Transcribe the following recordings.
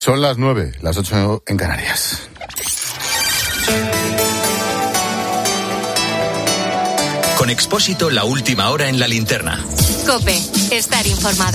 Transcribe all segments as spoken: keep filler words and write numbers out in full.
Son las nueve, las ocho en Canarias. Con Expósito, la última hora en la linterna. COPE, estar informado.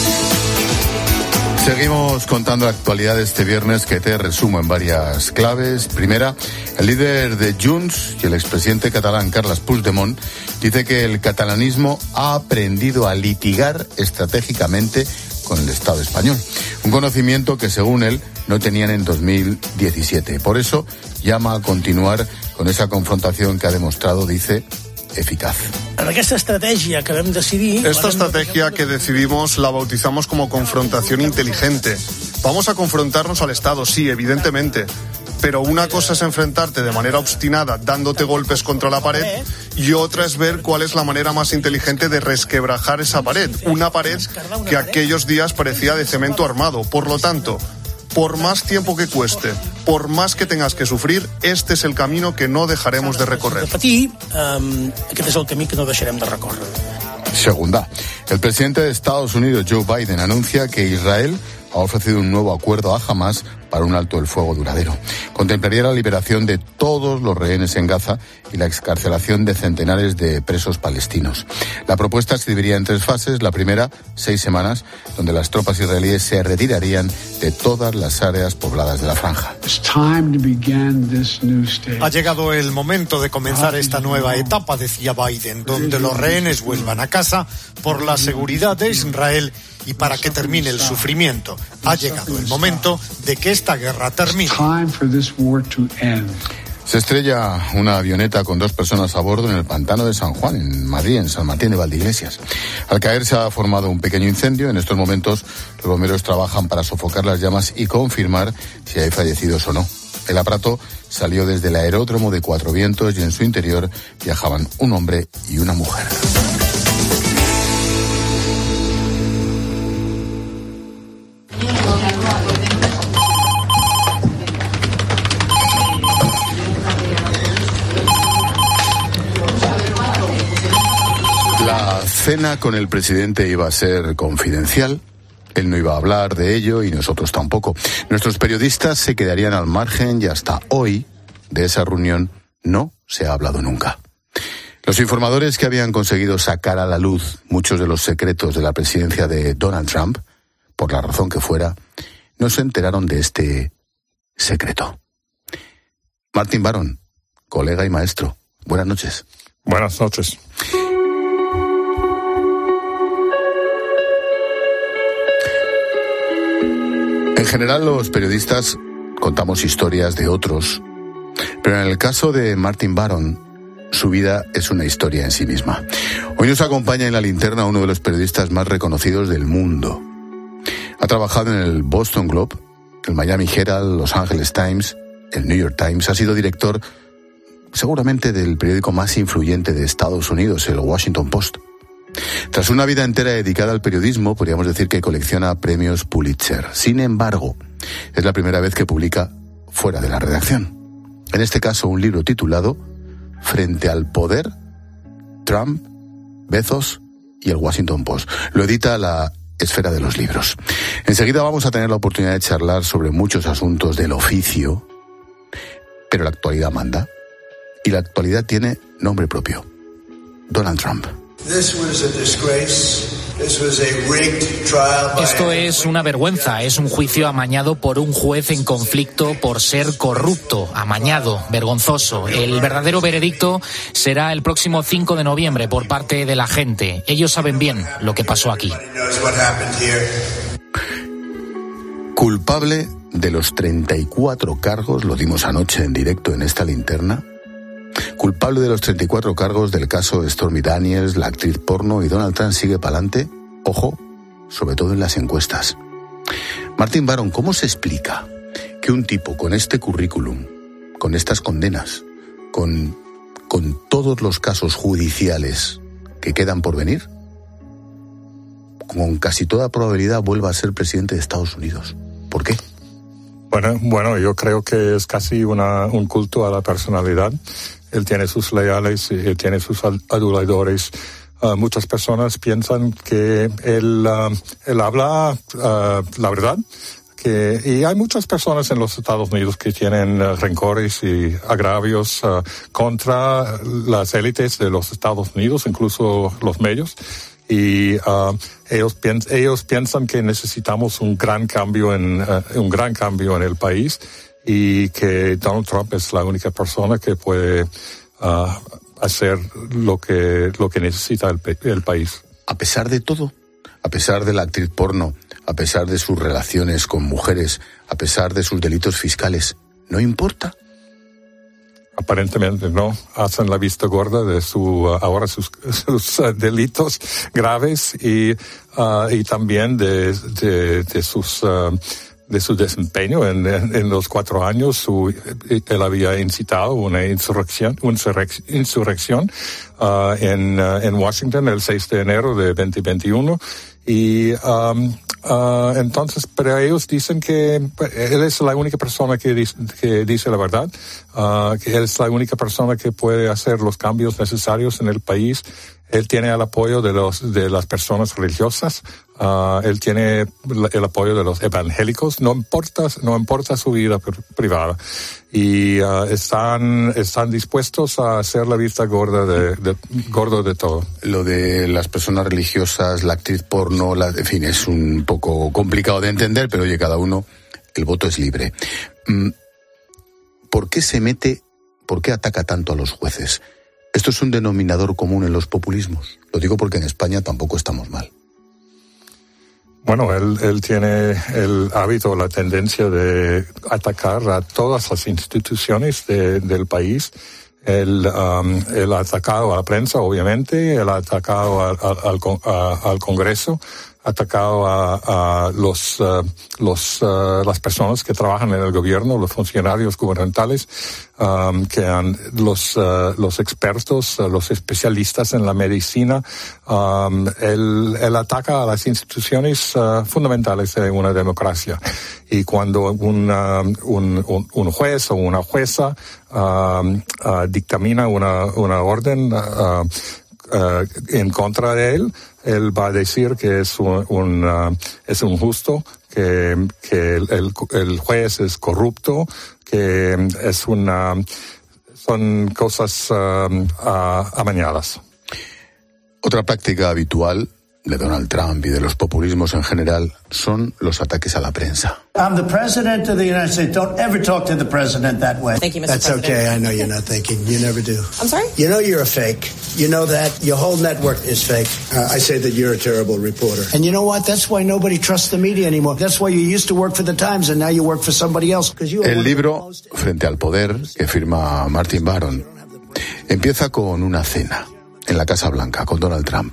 Seguimos contando la actualidad de este viernes, que te resumo en varias claves. Primera, el líder de Junts y el expresidente catalán Carles Puigdemont dice que el catalanismo ha aprendido a litigar estratégicamente con el Estado español. Un conocimiento que, según él, no tenían en dos mil diecisiete. Por eso llama a continuar con esa confrontación que ha demostrado, dice, eficaz. Esta estrategia que vam decidir... Esta estrategia que decidimos la bautizamos como confrontación inteligente. Vamos a confrontarnos al Estado, sí, evidentemente. Pero una cosa es enfrentarte de manera obstinada, dándote golpes contra la pared, y otra es ver cuál es la manera más inteligente de resquebrajar esa pared. Una pared que aquellos días parecía de cemento armado. Por lo tanto, por más tiempo que cueste, por más que tengas que sufrir, este es el camino que no dejaremos de recorrer. Aquest és el camí que no deixarem de recórrer. Segunda, el presidente de Estados Unidos, Joe Biden, anuncia que Israel ha ofrecido un nuevo acuerdo a Hamas para un alto el fuego duradero. Contemplaría la liberación de todos los rehenes en Gaza y la excarcelación de centenares de presos palestinos. La propuesta se dividiría en tres fases. La primera, seis semanas, donde las tropas israelíes se retirarían de todas las áreas pobladas de la franja. Ha llegado el momento de comenzar esta nueva etapa, decía Biden, donde los rehenes vuelvan a casa por la seguridad de Israel y para que termine el sufrimiento. Ha llegado el momento de que esta guerra termine. Se estrella una avioneta con dos personas a bordo en el pantano de San Juan, en Madrid, en San Martín de Valdeiglesias. Al caer se ha formado un pequeño incendio. En estos momentos los bomberos trabajan para sofocar las llamas y confirmar si hay fallecidos o no. El aparato salió desde el aeródromo de Cuatro Vientos y en su interior viajaban un hombre y una mujer. La cena con el presidente iba a ser confidencial. Él no iba a hablar de ello y nosotros tampoco. Nuestros periodistas se quedarían al margen y hasta hoy de esa reunión no se ha hablado nunca. Los informadores que habían conseguido sacar a la luz muchos de los secretos de la presidencia de Donald Trump, por la razón que fuera, no se enteraron de este secreto. Martin Baron, colega y maestro, buenas noches. Buenas noches. En general, los periodistas contamos historias de otros, pero en el caso de Martin Baron, su vida es una historia en sí misma. Hoy nos acompaña en la linterna uno de los periodistas más reconocidos del mundo. Ha trabajado en el Boston Globe, el Miami Herald, Los Angeles Times, el New York Times. Ha sido director seguramente del periódico más influyente de Estados Unidos, el Washington Post. Tras una vida entera dedicada al periodismo, podríamos decir que colecciona premios Pulitzer. Sin embargo, es la primera vez que publica fuera de la redacción. En este caso, un libro titulado Frente al poder, Trump, Bezos y el Washington Post. Lo edita la Esfera de los Libros. Enseguida vamos a tener la oportunidad de charlar sobre muchos asuntos del oficio, pero la actualidad manda. Y la actualidad tiene nombre propio: Donald Trump. Esto es una vergüenza, es un juicio amañado por un juez en conflicto por ser corrupto, amañado, vergonzoso. El verdadero veredicto será el próximo cinco de noviembre por parte de la gente. Ellos saben bien lo que pasó aquí. Culpable de los treinta y cuatro cargos, lo dimos anoche en directo en esta linterna. Culpable de los treinta y cuatro cargos del caso de Stormy Daniels, la actriz porno, y Donald Trump sigue pa'lante, ojo, sobre todo en las encuestas. Martin Baron, ¿cómo se explica que un tipo con este currículum, con estas condenas, con, con todos los casos judiciales que quedan por venir, con casi toda probabilidad vuelva a ser presidente de Estados Unidos? ¿Por qué? Bueno, bueno, yo creo que es casi una, un culto a la personalidad. Él tiene sus leales, él tiene sus aduladores. Uh, muchas personas piensan que él, uh, él habla uh, la verdad, que, y hay muchas personas en los Estados Unidos que tienen uh, rencores y agravios uh, contra las élites de los Estados Unidos, incluso los medios. Y uh, ellos, piens- ellos piensan que necesitamos un gran cambio en uh, un gran cambio en el país y que Donald Trump es la única persona que puede uh, hacer lo que lo que necesita el, el país. A pesar de todo, a pesar de la actriz porno, a pesar de sus relaciones con mujeres, a pesar de sus delitos fiscales, ¿no importa? Aparentemente no, hacen la vista gorda de su uh, ahora sus, sus uh, delitos graves y uh, y también de de, de sus uh, de su desempeño en, en, en los cuatro años. Su, él había incitado una insurrección, una insurrección uh, en uh, en Washington el seis de enero de veinte veintiuno y um, Uh, entonces, pero ellos dicen que él es la única persona que dice, que dice la verdad, uh, que él es la única persona que puede hacer los cambios necesarios en el país. Él tiene el apoyo de los de las personas religiosas, uh, él tiene el apoyo de los evangélicos. No importa, no importa su vida privada, y uh, están están dispuestos a hacer la vista gorda de, de gordo de todo. Lo de las personas religiosas, la actriz porno, la, en fin, es un poco complicado de entender, pero oye, cada uno, el voto es libre. ¿Por qué se mete, por qué ataca tanto a los jueces? ¿Esto es un denominador común en los populismos? Lo digo porque en España tampoco estamos mal. Bueno, él, él tiene el hábito, la tendencia de atacar a todas las instituciones de, del país. Él, um, él ha atacado a la prensa, obviamente, él ha atacado a, a, al, a, al Congreso, ha atacado a, a los, uh, los, uh, las personas que trabajan en el gobierno, los funcionarios gubernamentales, um, que han, los, uh, los expertos, uh, los especialistas en la medicina. Um, él, él ataca a las instituciones uh, fundamentales de una democracia. Y cuando una, un, un, un juez o una jueza um, uh, dictamina una, una orden uh, uh, en contra de él, él va a decir que es un, un uh, es injusto, que que el, el, el juez es corrupto, que es una son cosas uh, uh, amañadas. Otra práctica habitual de Donald Trump y de los populismos en general son los ataques a la prensa. I'm the president of the United States. Don't ever talk to the president that way. Thank you, Mister That's President. okay. I know you're not thinking. You never do. I'm sorry? You know you're a fake. You know that. Your whole network is fake. Uh, I say that you're a terrible reporter. And you know what? That's why nobody trusts the media anymore. That's why you used to work for the Times and now you work for somebody else. You El libro Frente al Poder, que firma Martin Baron, empieza con una cena en la Casa Blanca con Donald Trump.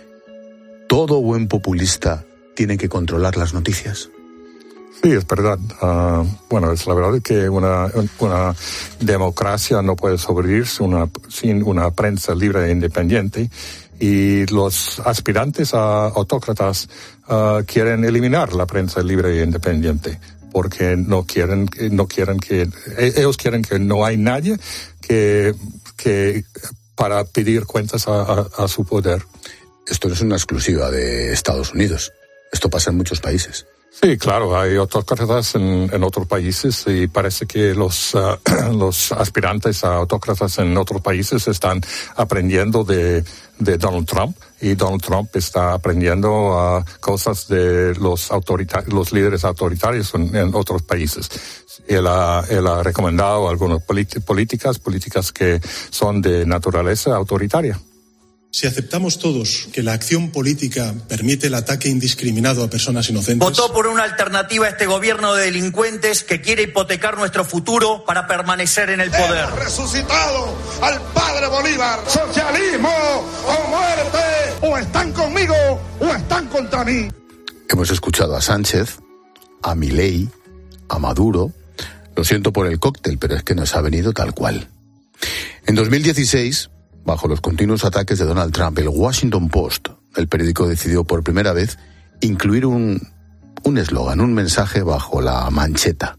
¿Todo buen populista tiene que controlar las noticias? Sí, es verdad. Uh, bueno, es la verdad que una, una democracia no puede sobrevivir una, sin una prensa libre e independiente. Y los aspirantes a autócratas uh, quieren eliminar la prensa libre e independiente, porque no quieren, no quieren que, ellos quieren que no hay nadie que, que para pedir cuentas a, a, a su poder. Esto no es una exclusiva de Estados Unidos. Esto pasa en muchos países. Sí, claro, hay autócratas en, en otros países y parece que los, uh, los aspirantes a autócratas en otros países están aprendiendo de, de Donald Trump, y Donald Trump está aprendiendo uh, cosas de los, autorita- los líderes autoritarios en, en otros países. Él ha, él ha recomendado algunas politi- políticas, políticas que son de naturaleza autoritaria. Si aceptamos todos que la acción política permite el ataque indiscriminado a personas inocentes... Votó por una alternativa a este gobierno de delincuentes que quiere hipotecar nuestro futuro para permanecer en el poder. Hemos resucitado al padre Bolívar. Socialismo o muerte. O están conmigo o están contra mí. Hemos escuchado a Sánchez, a Milei, a Maduro. Lo siento por el cóctel, pero es que nos ha venido tal cual. En dos mil dieciséis... bajo los continuos ataques de Donald Trump, el Washington Post, el periódico, decidió por primera vez incluir un un eslogan, un mensaje bajo la mancheta.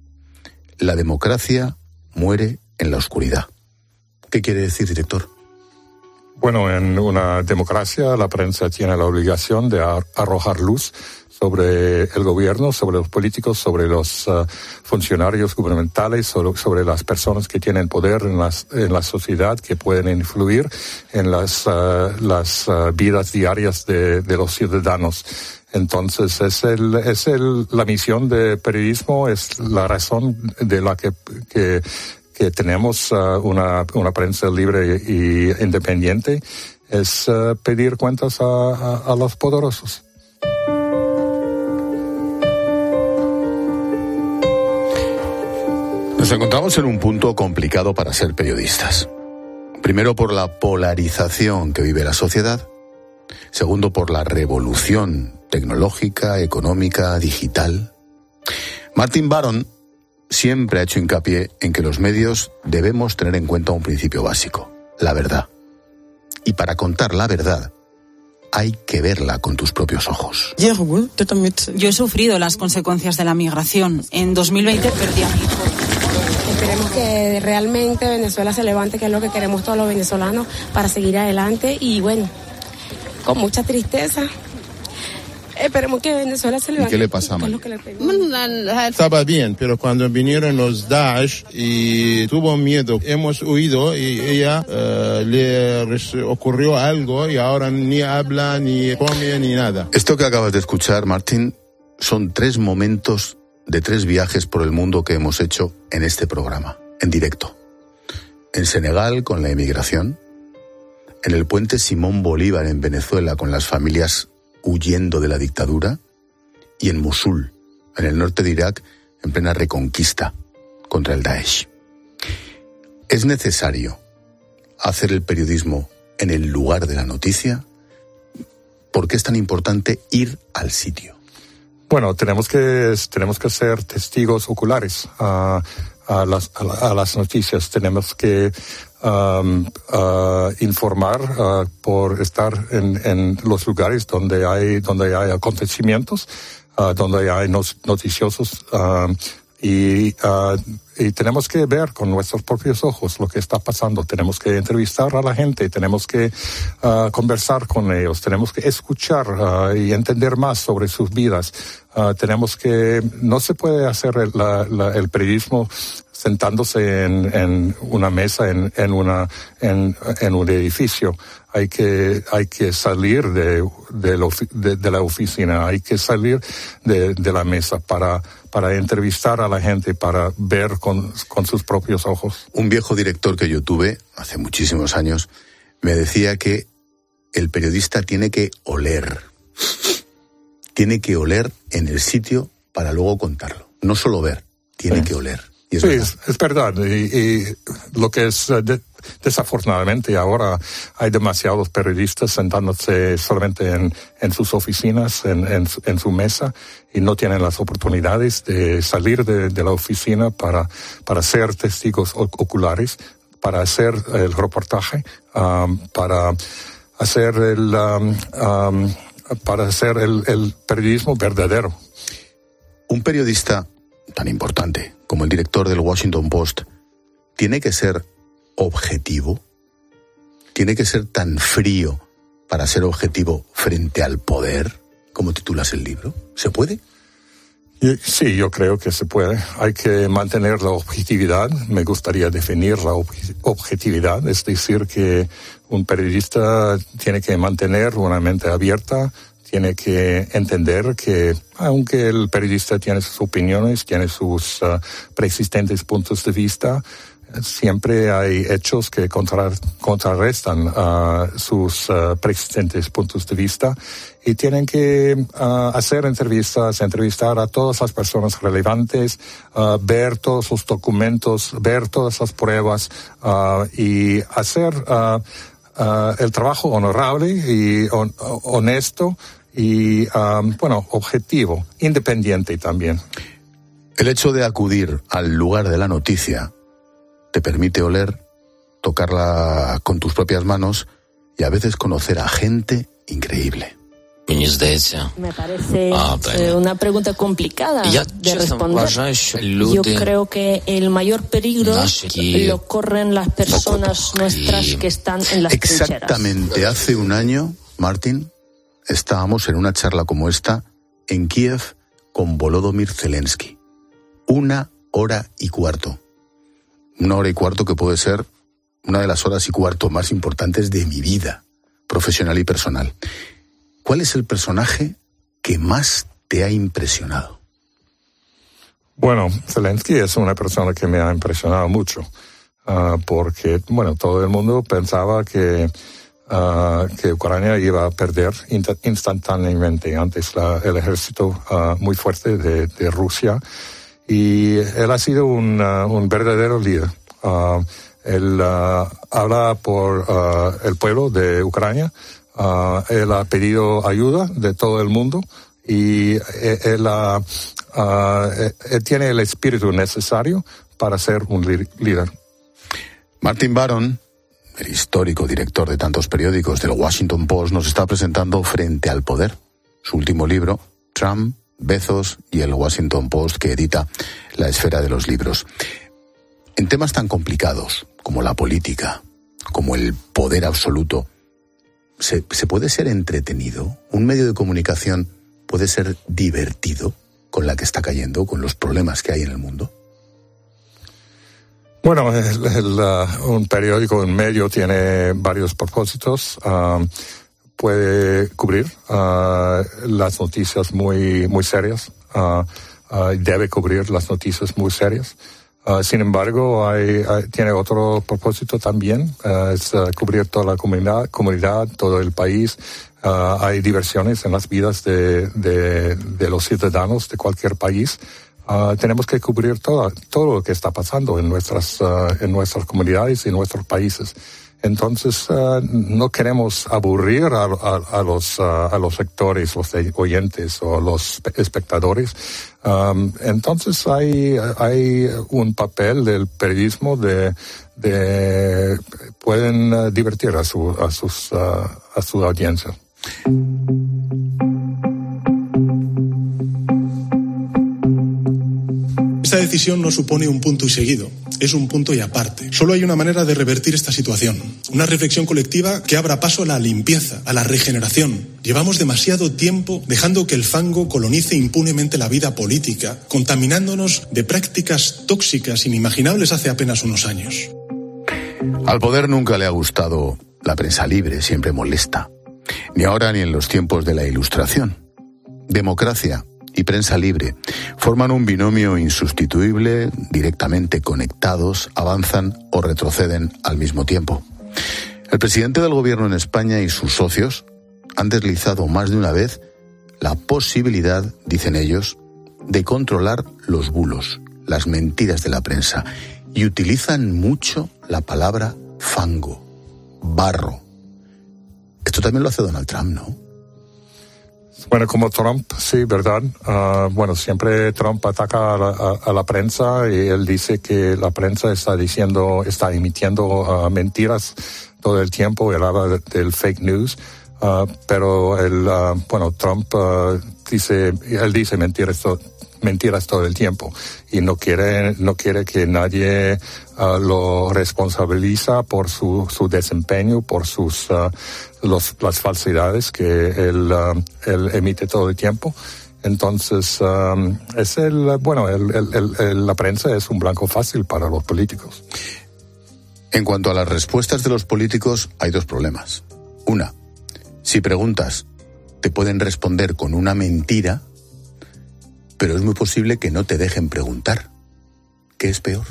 La democracia muere en la oscuridad. ¿Qué quiere decir, director? Bueno, en una democracia la prensa tiene la obligación de arrojar luz sobre el gobierno, sobre los políticos, sobre los uh, funcionarios gubernamentales, sobre, sobre las personas que tienen poder en, las, en la sociedad, que pueden influir en las, uh, las uh, vidas diarias de, de los ciudadanos. Entonces, es el, es el, la misión de periodismo, es la razón de la que, que, que tenemos uh, una, una prensa libre y independiente, es uh, pedir cuentas a, a, a los poderosos. Nos encontramos en un punto complicado para ser periodistas. Primero, por la polarización que vive la sociedad. Segundo, por la revolución tecnológica, económica, digital. Martin Baron siempre ha hecho hincapié en que los medios debemos tener en cuenta un principio básico: la verdad. Y para contar la verdad, hay que verla con tus propios ojos. Yo he sufrido las consecuencias de la migración. En dos mil veinte perdí a mi hijo. Esperemos que realmente Venezuela se levante, que es lo que queremos todos los venezolanos, para seguir adelante. Y bueno, con mucha tristeza, esperemos que Venezuela se levante. ¿Y qué le pasa a Mali? Estaba bien, pero cuando vinieron los Daesh y tuvo miedo, hemos huido y ella uh, le ocurrió algo y ahora ni habla, ni come, ni nada. Esto que acabas de escuchar, Martín, son tres momentos de tres viajes por el mundo que hemos hecho en este programa, en directo. En Senegal, con la emigración. En el puente Simón Bolívar, en Venezuela, con las familias huyendo de la dictadura. Y en Mosul, en el norte de Irak, en plena reconquista contra el Daesh. ¿Es necesario hacer el periodismo en el lugar de la noticia? ¿Por qué es tan importante ir al sitio? Bueno, tenemos que tenemos que ser testigos oculares a, a, las, a, a las noticias. Tenemos que um, uh, informar uh, por estar en, en los lugares donde hay donde hay acontecimientos, uh, donde hay noticiosos uh, y uh, y tenemos que ver con nuestros propios ojos lo que está pasando. Tenemos que entrevistar a la gente, tenemos que uh, conversar con ellos, tenemos que escuchar uh, y entender más sobre sus vidas. Uh, tenemos que, no se puede hacer el, la, la, el periodismo sentándose en, en una mesa, en, en una, en, en un edificio. Hay que, hay que salir de, de, la, de, de la oficina, hay que salir de, de la mesa para, para entrevistar a la gente, para ver con, con sus propios ojos. Un viejo director que yo tuve hace muchísimos años me decía que el periodista tiene que oler. Tiene que oler en el sitio para luego contarlo. No solo ver, tiene sí. que oler. Y es sí, verdad. Es, es verdad. Y, y lo que es, de, desafortunadamente, ahora hay demasiados periodistas sentándose solamente en, en sus oficinas, en, en, en su mesa, y no tienen las oportunidades de salir de, de la oficina para, para ser testigos oculares, para hacer el reportaje, um, para hacer el... Um, um, para hacer el, el periodismo verdadero. Un periodista tan importante como el director del Washington Post tiene que ser objetivo, tiene que ser tan frío para ser objetivo frente al poder, como titulas el libro. ¿Se puede? Sí, yo creo que se puede. Hay que mantener la objetividad. Me gustaría definir la ob- objetividad, es decir, que un periodista tiene que mantener una mente abierta, tiene que entender que, aunque el periodista tiene sus opiniones, tiene sus uh, preexistentes puntos de vista, siempre hay hechos que contra, contrarrestan uh, sus uh, preexistentes puntos de vista y tienen que uh, hacer entrevistas, entrevistar a todas las personas relevantes, uh, ver todos los documentos, ver todas las pruebas uh, y hacer uh, uh, el trabajo honorable y on, honesto y, um, bueno, objetivo, independiente también. El hecho de acudir al lugar de la noticia te permite oler, tocarla con tus propias manos y a veces conocer a gente increíble. Me parece eh, una pregunta complicada de responder. Yo creo que el mayor peligro lo corren las personas nuestras que están en las trincheras. Exactamente, hace un año, Martín, estábamos en una charla como esta en Kiev con Volodymyr Zelensky. Una hora y cuarto. Una hora y cuarto que puede ser una de las horas y cuarto más importantes de mi vida profesional y personal. ¿Cuál es el personaje que más te ha impresionado? Bueno, Zelensky es una persona que me ha impresionado mucho, uh, porque, bueno, todo el mundo pensaba que, uh, que Ucrania iba a perder inst- instantáneamente antes la, el ejército uh, muy fuerte de, de Rusia, y él ha sido un, uh, un verdadero líder. Uh, él uh, habla por uh, el pueblo de Ucrania. Uh, él ha pedido ayuda de todo el mundo y él, uh, uh, él tiene el espíritu necesario para ser un líder. Martin Baron, el histórico director de tantos periódicos del Washington Post, nos está presentando Frente al Poder, su último libro, Trump, Bezos y el Washington Post, que edita La Esfera de los Libros. En temas tan complicados como la política, como el poder absoluto, ¿Se, ¿Se puede ser entretenido? ¿Un medio de comunicación puede ser divertido con la que está cayendo, con los problemas que hay en el mundo? Bueno, el, el, uh, un periódico, un medio, tiene varios propósitos. Uh, puede cubrir uh, las noticias muy, muy serias. Uh, uh, debe cubrir las noticias muy serias. Uh, sin embargo, hay, hay, tiene otro propósito también, uh, es uh, cubrir toda la comunidad, comunidad, todo el país. Uh, hay diversiones en las vidas de, de, de los ciudadanos de cualquier país. Uh, tenemos que cubrir todo, todo lo que está pasando en nuestras, uh, en nuestras comunidades y en nuestros países. Entonces, uh, no queremos aburrir a, a, a los, uh, a los lectores, los oyentes o los espectadores. Um, entonces, hay, hay un papel del periodismo de, de pueden uh, divertir a su, a sus, uh, a su audiencia. Esta decisión no supone un punto y seguido, es un punto y aparte. Solo hay una manera de revertir esta situación, una reflexión colectiva que abra paso a la limpieza, a la regeneración. Llevamos demasiado tiempo dejando que el fango colonice impunemente la vida política, contaminándonos de prácticas tóxicas inimaginables hace apenas unos años. Al poder nunca le ha gustado la prensa libre, siempre molesta. Ni ahora ni en los tiempos de la Ilustración. Democracia y prensa libre forman un binomio insustituible, directamente conectados, avanzan o retroceden al mismo tiempo. El presidente del gobierno en España y sus socios han deslizado más de una vez la posibilidad, dicen ellos, de controlar los bulos, las mentiras de la prensa, y utilizan mucho la palabra fango, barro. Esto también lo hace Donald Trump, ¿no? Bueno, como Trump, sí, ¿verdad? Uh, bueno, siempre Trump ataca a la, a, a la prensa y él dice que la prensa está diciendo, está emitiendo uh, mentiras todo el tiempo. Él habla de, del fake news, uh, pero él, uh, bueno, Trump uh, dice, él dice mentiras, to, mentiras todo el tiempo y no quiere, no quiere que nadie uh, lo responsabiliza por su, su desempeño, por sus uh, Los, las falsedades que él, uh, él emite todo el tiempo. Entonces, um, es el, bueno, el, el, el, el, la prensa es un blanco fácil para los políticos. En cuanto a las respuestas de los políticos, hay dos problemas. Una, si preguntas, te pueden responder con una mentira, pero es muy posible que no te dejen preguntar. ¿Qué es peor?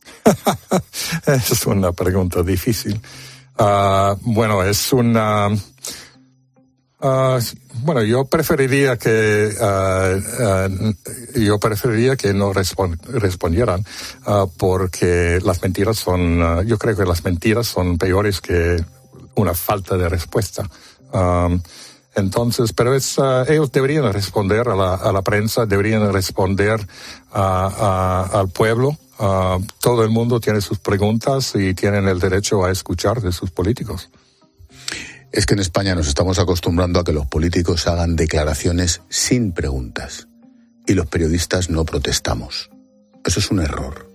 Es una pregunta difícil. Uh, bueno, es una... Uh, bueno, yo preferiría que uh, uh, yo preferiría que no respon- respondieran uh, porque las mentiras son, uh, yo creo que las mentiras son peores que una falta de respuesta. Um, entonces, pero es, uh, ellos deberían responder a la, a la prensa, deberían responder a, a, al pueblo. Uh, todo el mundo tiene sus preguntas y tienen el derecho a escuchar de sus políticos. es que en España nos estamos acostumbrando a que los políticos hagan declaraciones sin preguntas y los periodistas no protestamos. Eso es un error.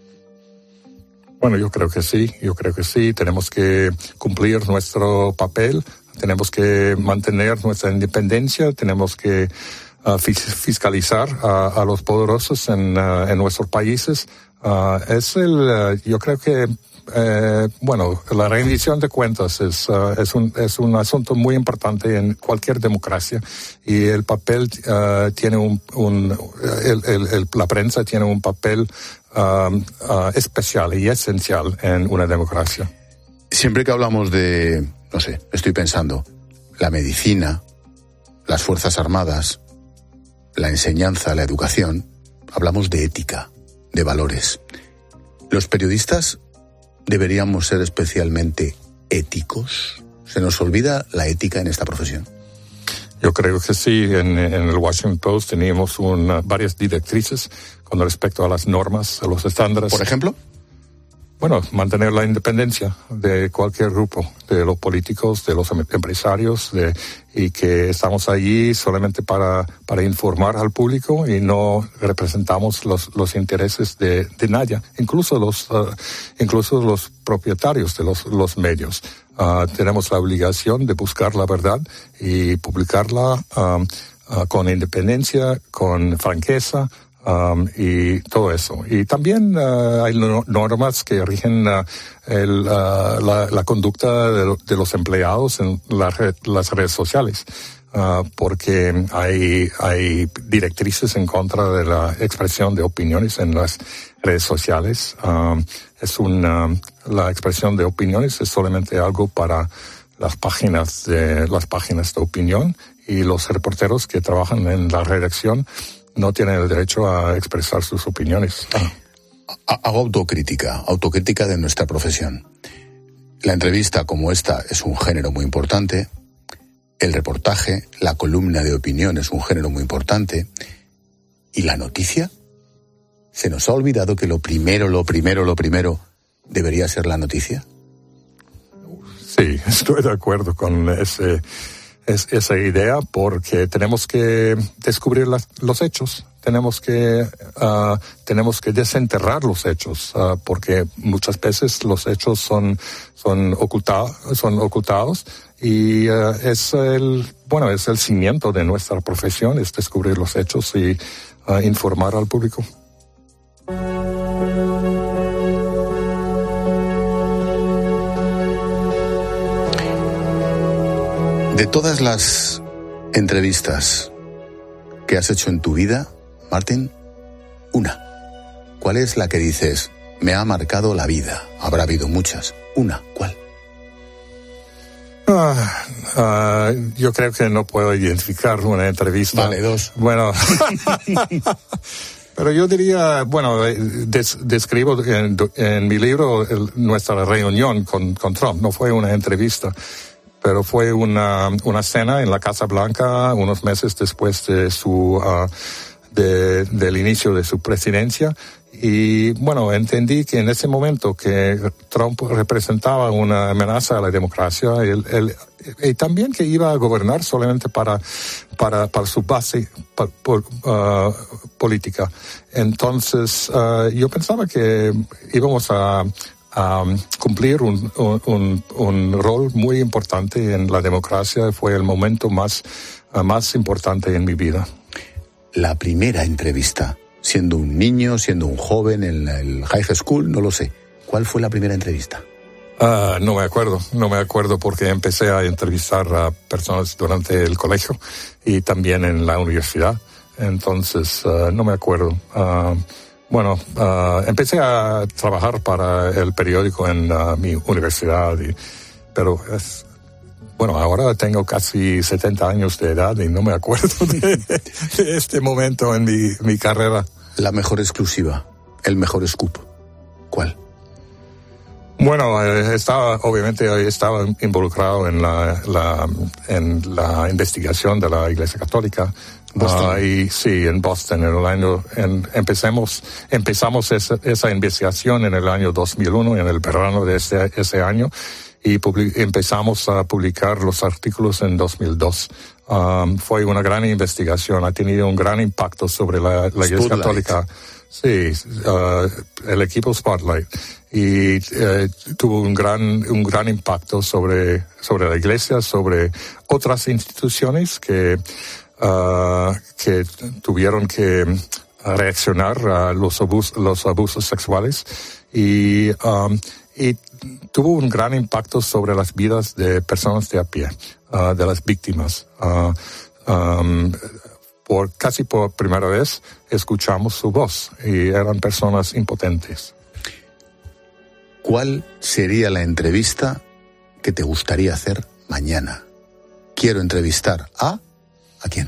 Bueno, yo creo que sí, yo creo que sí. Tenemos que cumplir nuestro papel, tenemos que mantener nuestra independencia, tenemos que uh, fiscalizar uh, a los poderosos en, uh, en nuestros países. Uh, es el, uh, yo creo que Eh, bueno, la rendición de cuentas es, uh, es, un, es un asunto muy importante en cualquier democracia y el papel uh, tiene un, un el, el, el, la prensa tiene un papel uh, uh, especial y esencial en una democracia. Siempre que hablamos de, no sé, estoy pensando, la medicina, las Fuerzas Armadas, la enseñanza, la educación, hablamos de ética, de valores. Los periodistas ¿deberíamos ser especialmente éticos? ¿Se nos olvida la ética en esta profesión? Yo creo que sí. En, en el Washington Post teníamos una, varias directrices con respecto a las normas, a los estándares. ¿Por ejemplo? Bueno, mantener la independencia de cualquier grupo, de los políticos, de los empresarios, de, y que estamos allí solamente para, para informar al público y no representamos los, los intereses de, de nadie, incluso los, uh, incluso los propietarios de los, los medios. Uh, tenemos la obligación de buscar la verdad y publicarla um, uh, con independencia, con franqueza, Um, y todo eso. Y también uh, hay no, normas que rigen uh, el, uh, la, la conducta de, de los empleados en la red, las redes sociales, uh, porque hay, hay directrices en contra de la expresión de opiniones en las redes sociales. Um, es una, la expresión de opiniones es solamente algo para las páginas de, las páginas de opinión, y los reporteros que trabajan en la redacción no tienen el derecho a expresar sus opiniones. Ah. Hago autocrítica, autocrítica de nuestra profesión. La entrevista como esta es un género muy importante, el reportaje, la columna de opinión es un género muy importante, ¿y la noticia? ¿Se nos ha olvidado que lo primero, lo primero, lo primero debería ser la noticia? Sí, estoy de acuerdo con ese... Es esa idea, porque tenemos que descubrir las, los hechos, tenemos que uh, tenemos que desenterrar los hechos, uh, porque muchas veces los hechos son son ocultados, son ocultados y uh, es el bueno es el cimiento de nuestra profesión, es descubrir los hechos y uh, informar al público. De todas las entrevistas que has hecho en tu vida, Martin, una. ¿Cuál es la que dices, me ha marcado la vida? Habrá habido muchas. Una, ¿cuál? Uh, uh, yo creo que no puedo identificar una entrevista. Vale, dos. Bueno... Pero yo diría, bueno, des, describo en, en mi libro el, nuestra reunión con, con Trump. No fue una entrevista, pero fue una, una cena en la Casa Blanca unos meses después de su, uh, de, del inicio de su presidencia. Y bueno, entendí que en ese momento que Trump representaba una amenaza a la democracia, él, él, y también que iba a gobernar solamente para, para, para su base pa, por, uh, política. Entonces, uh, yo pensaba que íbamos a, a cumplir un, un, un rol muy importante en la democracia. Fue el momento más, uh, más importante en mi vida. La primera entrevista, siendo un niño, siendo un joven en el high school, no lo sé. ¿Cuál fue la primera entrevista? Uh, no me acuerdo, no me acuerdo porque empecé a entrevistar a personas durante el colegio y también en la universidad. Entonces, uh, no me acuerdo. Uh, bueno, uh, empecé a trabajar para el periódico en uh, mi universidad, y, pero es... Bueno, ahora tengo casi setenta años de edad y no me acuerdo de, de este momento en mi, mi carrera. La mejor exclusiva, el mejor scoop, ¿cuál? Bueno, eh, estaba, obviamente estaba involucrado en la, la, en la investigación de la Iglesia Católica. Boston. Uh, y sí, en Boston, en el año, en, empecemos, empezamos esa, esa investigación en el año dos mil uno, en el verano de ese, ese año. y public- empezamos a publicar los artículos en dos mil dos. Um, fue una gran investigación, ha tenido un gran impacto sobre la, la Iglesia Católica. Sí, uh, el equipo Spotlight. Y eh, tuvo un gran un gran impacto sobre sobre la Iglesia, sobre otras instituciones que uh, que tuvieron que reaccionar a los abusos los abusos sexuales y um, y tuvo un gran impacto sobre las vidas de personas de a pie, uh, de las víctimas. Uh, um, por casi por primera vez escuchamos su voz y eran personas impotentes. ¿Cuál sería la entrevista que te gustaría hacer mañana? Quiero entrevistar a... ¿A quién?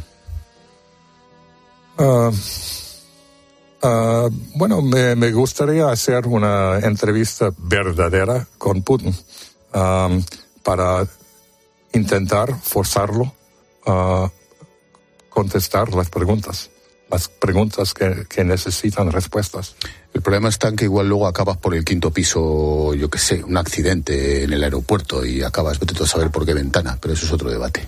Uh, uh, bueno, me, me gustaría hacer una entrevista verdadera con Putin um, para intentar forzarlo a contestar las preguntas, las preguntas que, que necesitan respuestas. El problema está en que igual luego acabas por el quinto piso, yo qué sé, un accidente en el aeropuerto y acabas, vete tú a saber por qué ventana, pero eso es otro debate.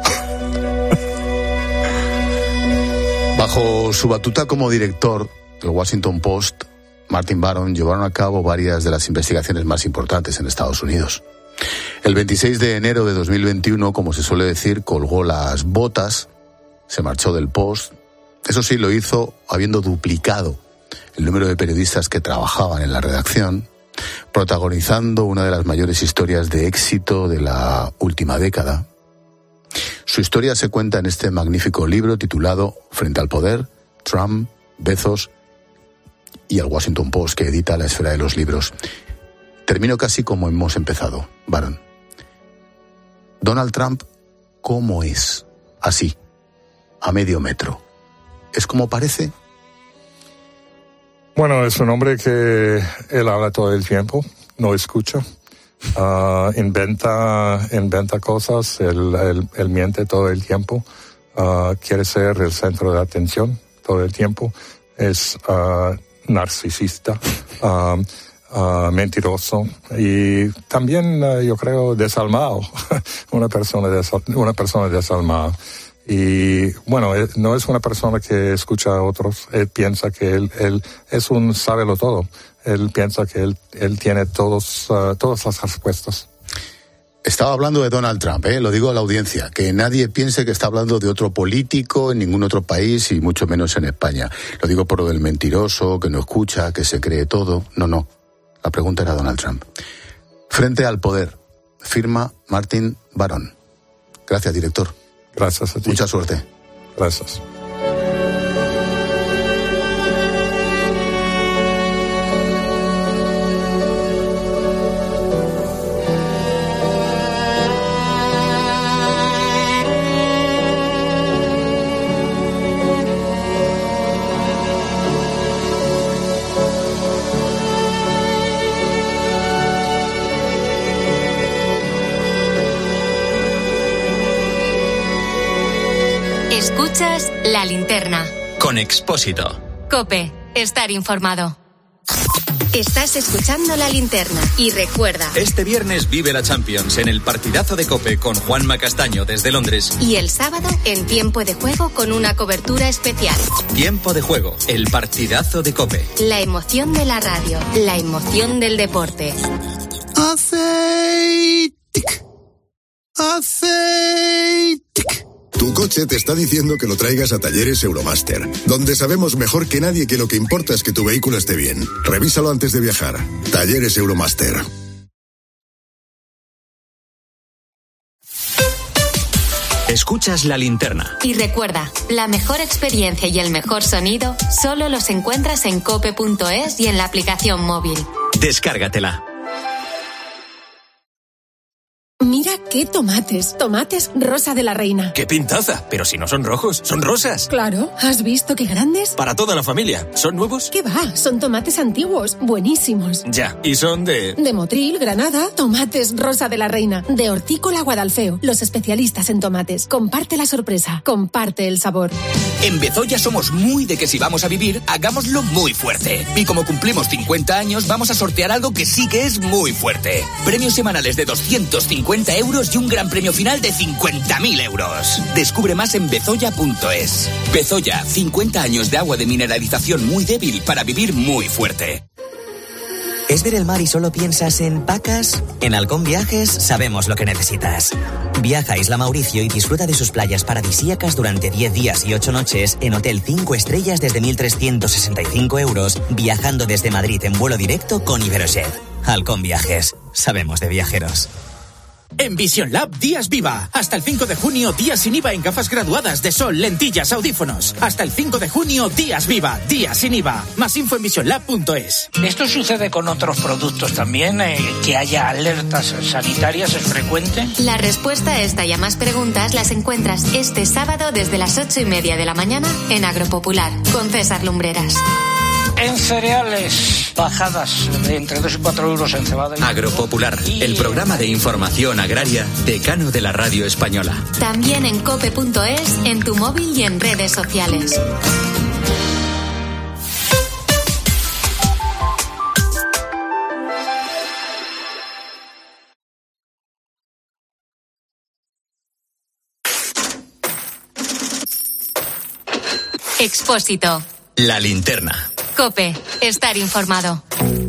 Bajo su batuta como director del Washington Post, Martin Baron llevaron a cabo varias de las investigaciones más importantes en Estados Unidos. El veintiséis de enero de dos mil veintiuno, como se suele decir, colgó las botas, se marchó del Post. Eso sí, lo hizo habiendo duplicado el número de periodistas que trabajaban en la redacción, protagonizando una de las mayores historias de éxito de la última década. Su historia se cuenta en este magnífico libro titulado Frente al poder, Trump, Bezos y el Washington Post, que edita La Esfera de los Libros. Termino casi como hemos empezado, Baron. Donald Trump, ¿cómo es? Así, a medio metro. ¿Es como parece? Bueno, es un hombre que él habla todo el tiempo, no escucha, uh, inventa, inventa cosas, él, él, él miente todo el tiempo, uh, quiere ser el centro de atención todo el tiempo, es uh, narcisista, uh, uh, mentiroso y también uh, yo creo desalmado, una persona desal, una persona desalmada. Y bueno, él no es una persona que escucha a otros, él piensa que él, él es un sábelo todo, él piensa que él, él tiene todos, uh, todas las respuestas. Estaba hablando de Donald Trump, ¿eh? Lo digo a la audiencia, que nadie piense que está hablando de otro político en ningún otro país y mucho menos en España. Lo digo por lo del mentiroso, que no escucha, que se cree todo. No, no, la pregunta era Donald Trump. Frente al poder, firma Martin Baron. Gracias, director. Gracias a ti. Mucha suerte. Gracias. Escuchas La Linterna. Con Expósito. COPE. Estar informado. Estás escuchando La Linterna. Y recuerda... Este viernes vive la Champions en el partidazo de COPE con Juanma Castaño desde Londres. Y el sábado en Tiempo de Juego con una cobertura especial. Tiempo de Juego. El partidazo de COPE. La emoción de la radio. La emoción del deporte. Aceite. Aceite. Tu coche te está diciendo que lo traigas a Talleres Euromaster, donde sabemos mejor que nadie que lo que importa es que tu vehículo esté bien. Revísalo antes de viajar. Talleres Euromaster. Escuchas La Linterna. Y recuerda, la mejor experiencia y el mejor sonido solo los encuentras en cope punto es y en la aplicación móvil. Descárgatela. Mira ¡Qué tomates! Tomates Rosa de la Reina. ¡Qué pintaza! Pero si no son rojos, son rosas. Claro, ¿has visto qué grandes? Para toda la familia. ¿Son nuevos? ¿Qué va? Son tomates antiguos, buenísimos. Ya, y son de... De Motril, Granada. Tomates Rosa de la Reina. De Hortícola Guadalfeo. Los especialistas en tomates. Comparte la sorpresa. Comparte el sabor. En Bezoya somos muy de que si vamos a vivir, hagámoslo muy fuerte. Y como cumplimos cincuenta años, vamos a sortear algo que sí que es muy fuerte. Premios semanales de doscientos cincuenta euros y un gran premio final de cincuenta mil euros. Descubre más en bezoya punto es. Bezoya, cincuenta años de agua de mineralización muy débil para vivir muy fuerte. ¿Es ver el mar y solo piensas en pacas? En Halcón Viajes sabemos lo que necesitas. Viaja a Isla Mauricio y disfruta de sus playas paradisíacas durante diez días y ocho noches en Hotel cinco estrellas desde mil trescientos sesenta y cinco euros, viajando desde Madrid en vuelo directo con Iberojet. Halcón Viajes. Sabemos de viajeros. En Vision Lab, días viva. Hasta el cinco de junio, días sin I V A en gafas graduadas de sol, lentillas, audífonos. Hasta el cinco de junio, días viva. Días sin I V A. Más info en vision lab punto es. ¿Esto sucede con otros productos también? Eh, ¿Que haya alertas sanitarias es frecuente? La respuesta a esta y a más preguntas las encuentras este sábado desde las ocho y media de la mañana en Agropopular, con César Lumbreras. En cereales, bajadas de entre dos y cuatro euros en cebada. Agropopular, el programa de información agraria decano de la radio española. También en cope punto es, en tu móvil y en redes sociales. Expósito. La linterna. COPE, estar informado.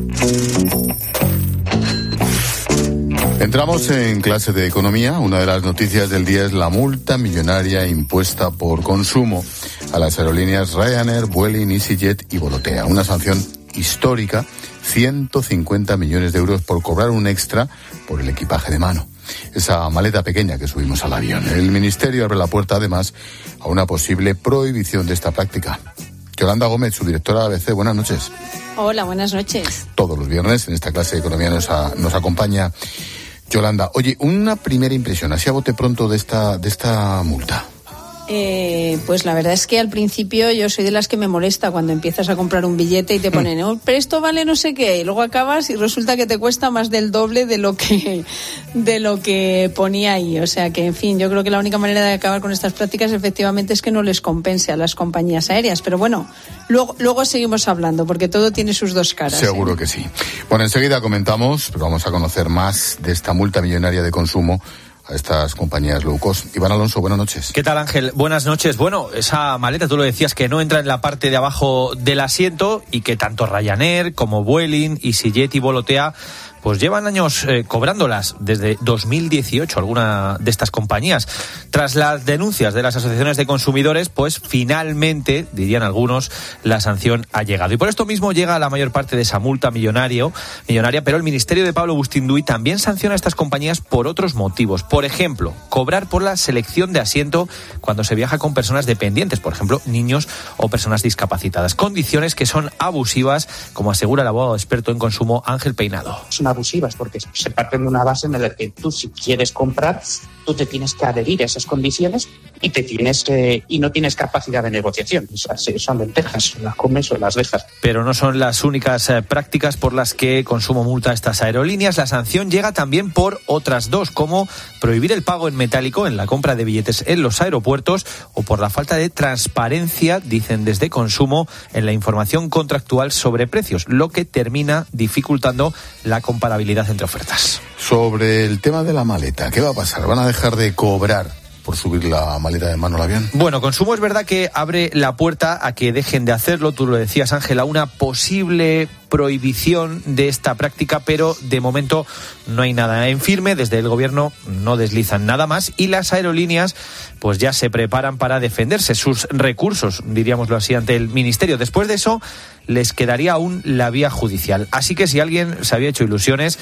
Entramos en clase de economía. Una de las noticias del día es la multa millonaria impuesta por consumo a las aerolíneas Ryanair, Vueling, EasyJet y Volotea. Una sanción histórica, ciento cincuenta millones de euros por cobrar un extra por el equipaje de mano. Esa maleta pequeña que subimos al avión. El Ministerio abre la puerta, además, a una posible prohibición de esta práctica. Yolanda Gómez, su directora de A B C, buenas noches. Hola, buenas noches. Todos los viernes en esta clase de economía nos, a, nos acompaña Yolanda. Oye, una primera impresión, así a bote pronto, de esta, de esta multa. Eh, pues la verdad es que al principio yo soy de las que me molesta cuando empiezas a comprar un billete y te ponen, oh, pero esto vale no sé qué, y luego acabas y resulta que te cuesta más del doble de lo que de lo que ponía ahí. O sea que, en fin, yo creo que la única manera de acabar con estas prácticas efectivamente es que no les compense a las compañías aéreas. Pero bueno, luego, luego seguimos hablando porque todo tiene sus dos caras. Seguro ¿eh? que sí. Bueno, enseguida comentamos, pero vamos a conocer más de esta multa millonaria de consumo a estas compañías low cost. Iván Alonso, buenas noches. ¿Qué tal, Ángel? Buenas noches. Bueno, esa maleta, tú lo decías, que no entra en la parte de abajo del asiento y que tanto Ryanair como Vueling, EasyJet y Volotea pues llevan años eh, cobrándolas desde dos mil dieciocho, alguna de estas compañías. Tras las denuncias de las asociaciones de consumidores, pues finalmente, dirían algunos, la sanción ha llegado. Y por esto mismo llega la mayor parte de esa multa millonario, millonaria, pero el Ministerio de Pablo Bustinduy también sanciona a estas compañías por otros motivos. Por ejemplo, cobrar por la selección de asiento cuando se viaja con personas dependientes, por ejemplo, niños o personas discapacitadas. Condiciones que son abusivas, como asegura el abogado experto en consumo Ángel Peinado. Abusivas porque se parten de una base en la que tú, si quieres comprar, tú te tienes que adherir a esas condiciones y te tienes eh, y no tienes capacidad de negociación. O sea, son lentejas, las comes o las dejas. Pero no son las únicas eh, prácticas por las que Consumo multa a estas aerolíneas. La sanción llega también por otras dos, como prohibir el pago en metálico en la compra de billetes en los aeropuertos o por la falta de transparencia, dicen desde Consumo, en la información contractual sobre precios, lo que termina dificultando la comparabilidad entre ofertas. Sobre el tema de la maleta, ¿qué va a pasar? ¿Van a dejar de cobrar por subir la maleta de mano al avión? Bueno, Consumo es verdad que abre la puerta a que dejen de hacerlo, tú lo decías, Ángela, una posible prohibición de esta práctica, pero de momento no hay nada en firme. Desde el gobierno no deslizan nada más y las aerolíneas pues ya se preparan para defenderse sus recursos, diríamoslo así, ante el Ministerio. Después de eso les quedaría aún la vía judicial. Así que si alguien se había hecho ilusiones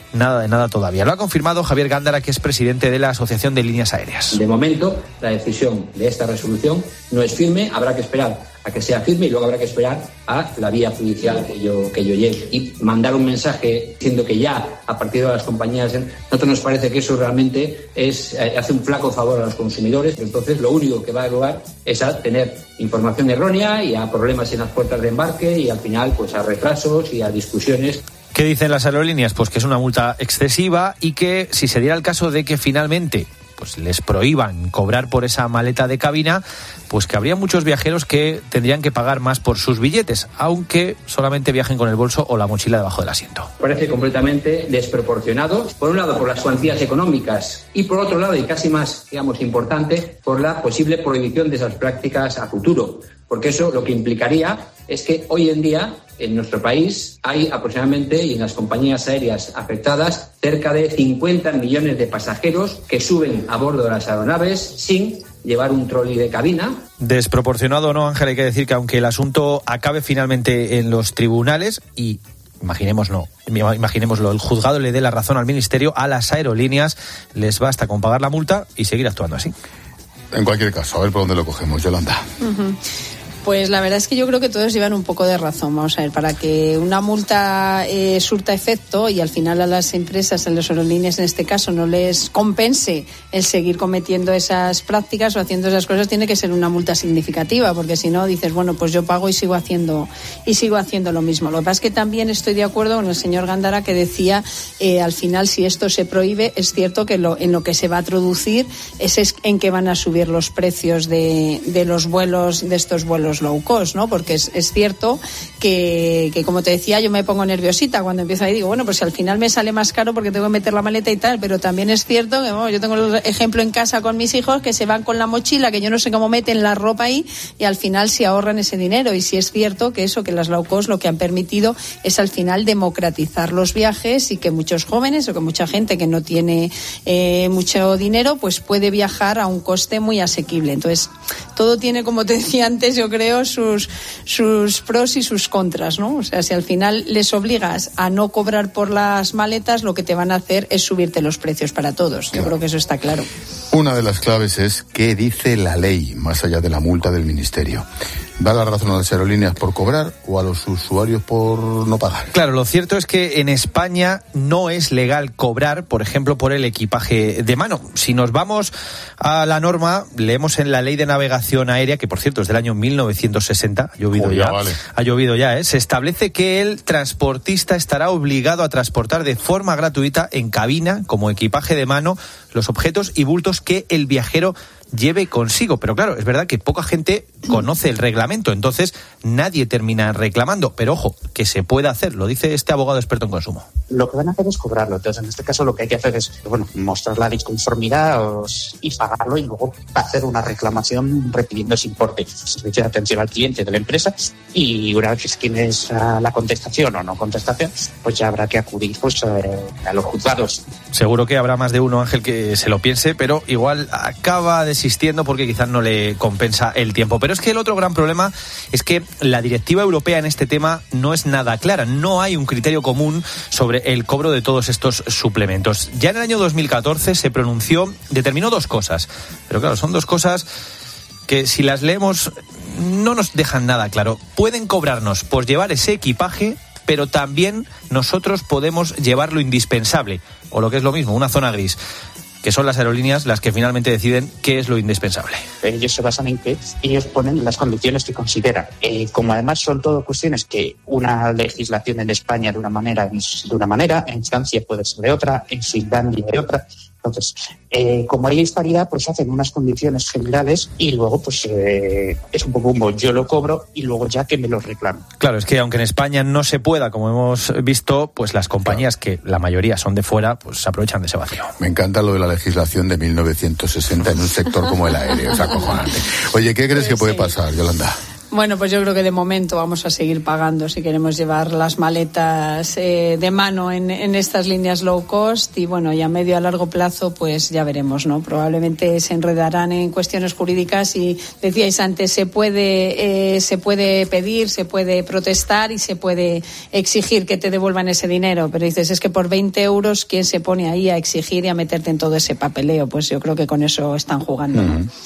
nada de nada todavía. Lo ha confirmado Javier Gándara, que es presidente de la Asociación de Líneas Aéreas. De momento, la decisión de esta resolución no es firme, habrá que esperar a que sea firme y luego habrá que esperar a la vía judicial que yo, que yo llegue. Y mandar un mensaje diciendo que ya, a partir de las compañías, a nosotros nos parece que eso realmente es hace un flaco favor a los consumidores, entonces lo único que va a llevar es a tener información errónea y a problemas en las puertas de embarque y al final pues a retrasos y a discusiones. ¿Qué dicen las aerolíneas? Pues que es una multa excesiva y que si se diera el caso de que finalmente pues les prohíban cobrar por esa maleta de cabina, pues que habría muchos viajeros que tendrían que pagar más por sus billetes, aunque solamente viajen con el bolso o la mochila debajo del asiento. Parece completamente desproporcionado, por un lado por las cuantías económicas y por otro lado, y casi más, digamos, importante, por la posible prohibición de esas prácticas a futuro, porque eso lo que implicaría es que hoy en día en nuestro país hay aproximadamente, y en las compañías aéreas afectadas, cerca de cincuenta millones de pasajeros que suben a bordo de las aeronaves sin llevar un trolley de cabina. Desproporcionado o no, Ángel, hay que decir que aunque el asunto acabe finalmente en los tribunales y Imaginémoslo, imaginémoslo, el juzgado le dé la razón al Ministerio, a las aerolíneas les basta con pagar la multa y seguir actuando así. En cualquier caso, a ver por dónde lo cogemos, Yolanda. Uh-huh. Pues la verdad es que yo creo que todos llevan un poco de razón. Vamos a ver, para que una multa eh, surta efecto y al final a las empresas, a las aerolíneas en este caso, no les compense el seguir cometiendo esas prácticas o haciendo esas cosas, tiene que ser una multa significativa, porque si no dices, bueno, pues yo pago y sigo haciendo y sigo haciendo lo mismo. Lo que pasa es que también estoy de acuerdo con el señor Gándara, que decía, eh, al final, si esto se prohíbe, es cierto que lo, en lo que se va a traducir es, es en que van a subir los precios de, de los vuelos, de estos vuelos low cost, ¿no? Porque es, es cierto que, que, como te decía, yo me pongo nerviosita cuando empiezo ahí, digo, bueno, pues si al final me sale más caro porque tengo que meter la maleta y tal, pero también es cierto que, bueno, yo tengo el ejemplo en casa con mis hijos que se van con la mochila, que yo no sé cómo meten la ropa ahí y al final se ahorran ese dinero. Y sí es cierto que eso, que las low cost lo que han permitido es al final democratizar los viajes y que muchos jóvenes o que mucha gente que no tiene eh, mucho dinero pues puede viajar a un coste muy asequible. Entonces, todo tiene, como te decía antes, yo creo, sus, sus pros y sus contras, ¿no? O sea, si al final les obligas a no cobrar por las maletas, lo que te van a hacer es subirte los precios para todos. Yo creo que eso está claro. Una de las claves es qué dice la ley, más allá de la multa del Ministerio. ¿Da la razón a las aerolíneas por cobrar o a los usuarios por no pagar? Claro, lo cierto es que en España no es legal cobrar, por ejemplo, por el equipaje de mano. Si nos vamos a la norma, leemos en la Ley de Navegación Aérea, que por cierto es del año mil novecientos sesenta, ha llovido oh, ya, ya vale. ha llovido ya, ¿eh? Se establece que el transportista estará obligado a transportar de forma gratuita en cabina, como equipaje de mano, los objetos y bultos que el viajero lleve consigo. Pero claro, es verdad que poca gente conoce el reglamento, entonces nadie termina reclamando. Pero ojo, que se puede hacer, lo dice este abogado experto en consumo. Lo que van a hacer es cobrarlo. Entonces, en este caso, lo que hay que hacer es, bueno, mostrar la disconformidad y pagarlo y luego hacer una reclamación repidiendo ese importe. Servicio de atención al cliente de la empresa, y una vez que tienes la contestación o no contestación, pues ya habrá que acudir pues a los juzgados. Seguro que habrá más de uno, Ángel, que se lo piense, pero igual acaba desistiendo porque quizás no le compensa el tiempo. Pero es que el otro gran problema es que la directiva europea en este tema no es nada clara. No hay un criterio común sobre el cobro de todos estos suplementos. Ya en el año dos mil catorce se pronunció, determinó dos cosas. Pero claro, son dos cosas que si las leemos no nos dejan nada claro. Pueden cobrarnos por llevar ese equipaje, pero también nosotros podemos llevar lo indispensable, o lo que es lo mismo, una zona gris, que son las aerolíneas las que finalmente deciden qué es lo indispensable. Ellos se basan en que ellos ponen las condiciones que consideran. Eh, como además son todo cuestiones que una legislación en España de una manera es de una manera, en Francia puede ser de otra, en Finlandia de otra. Entonces, eh, como hay disparidad, pues hacen unas condiciones generales y luego pues eh, es un poco como yo lo cobro y luego ya que me lo reclamo. Claro, es que aunque en España no se pueda, como hemos visto, pues las compañías, que la mayoría son de fuera, pues se aprovechan de ese vacío. Me encanta lo de la legislación de mil novecientos sesenta en un sector como el aéreo, es acojonante. Oye, ¿qué crees que puede pasar, Yolanda? Bueno, pues yo creo que de momento vamos a seguir pagando si queremos llevar las maletas eh, de mano en, en estas líneas low cost y bueno, y a medio a largo plazo pues ya veremos, ¿no? Probablemente se enredarán en cuestiones jurídicas y decíais antes, se puede, eh, se puede pedir, se puede protestar y se puede exigir que te devuelvan ese dinero, pero dices, es que por veinte euros, ¿quién se pone ahí a exigir y a meterte en todo ese papeleo? Pues yo creo que con eso están jugando, ¿no? Uh-huh.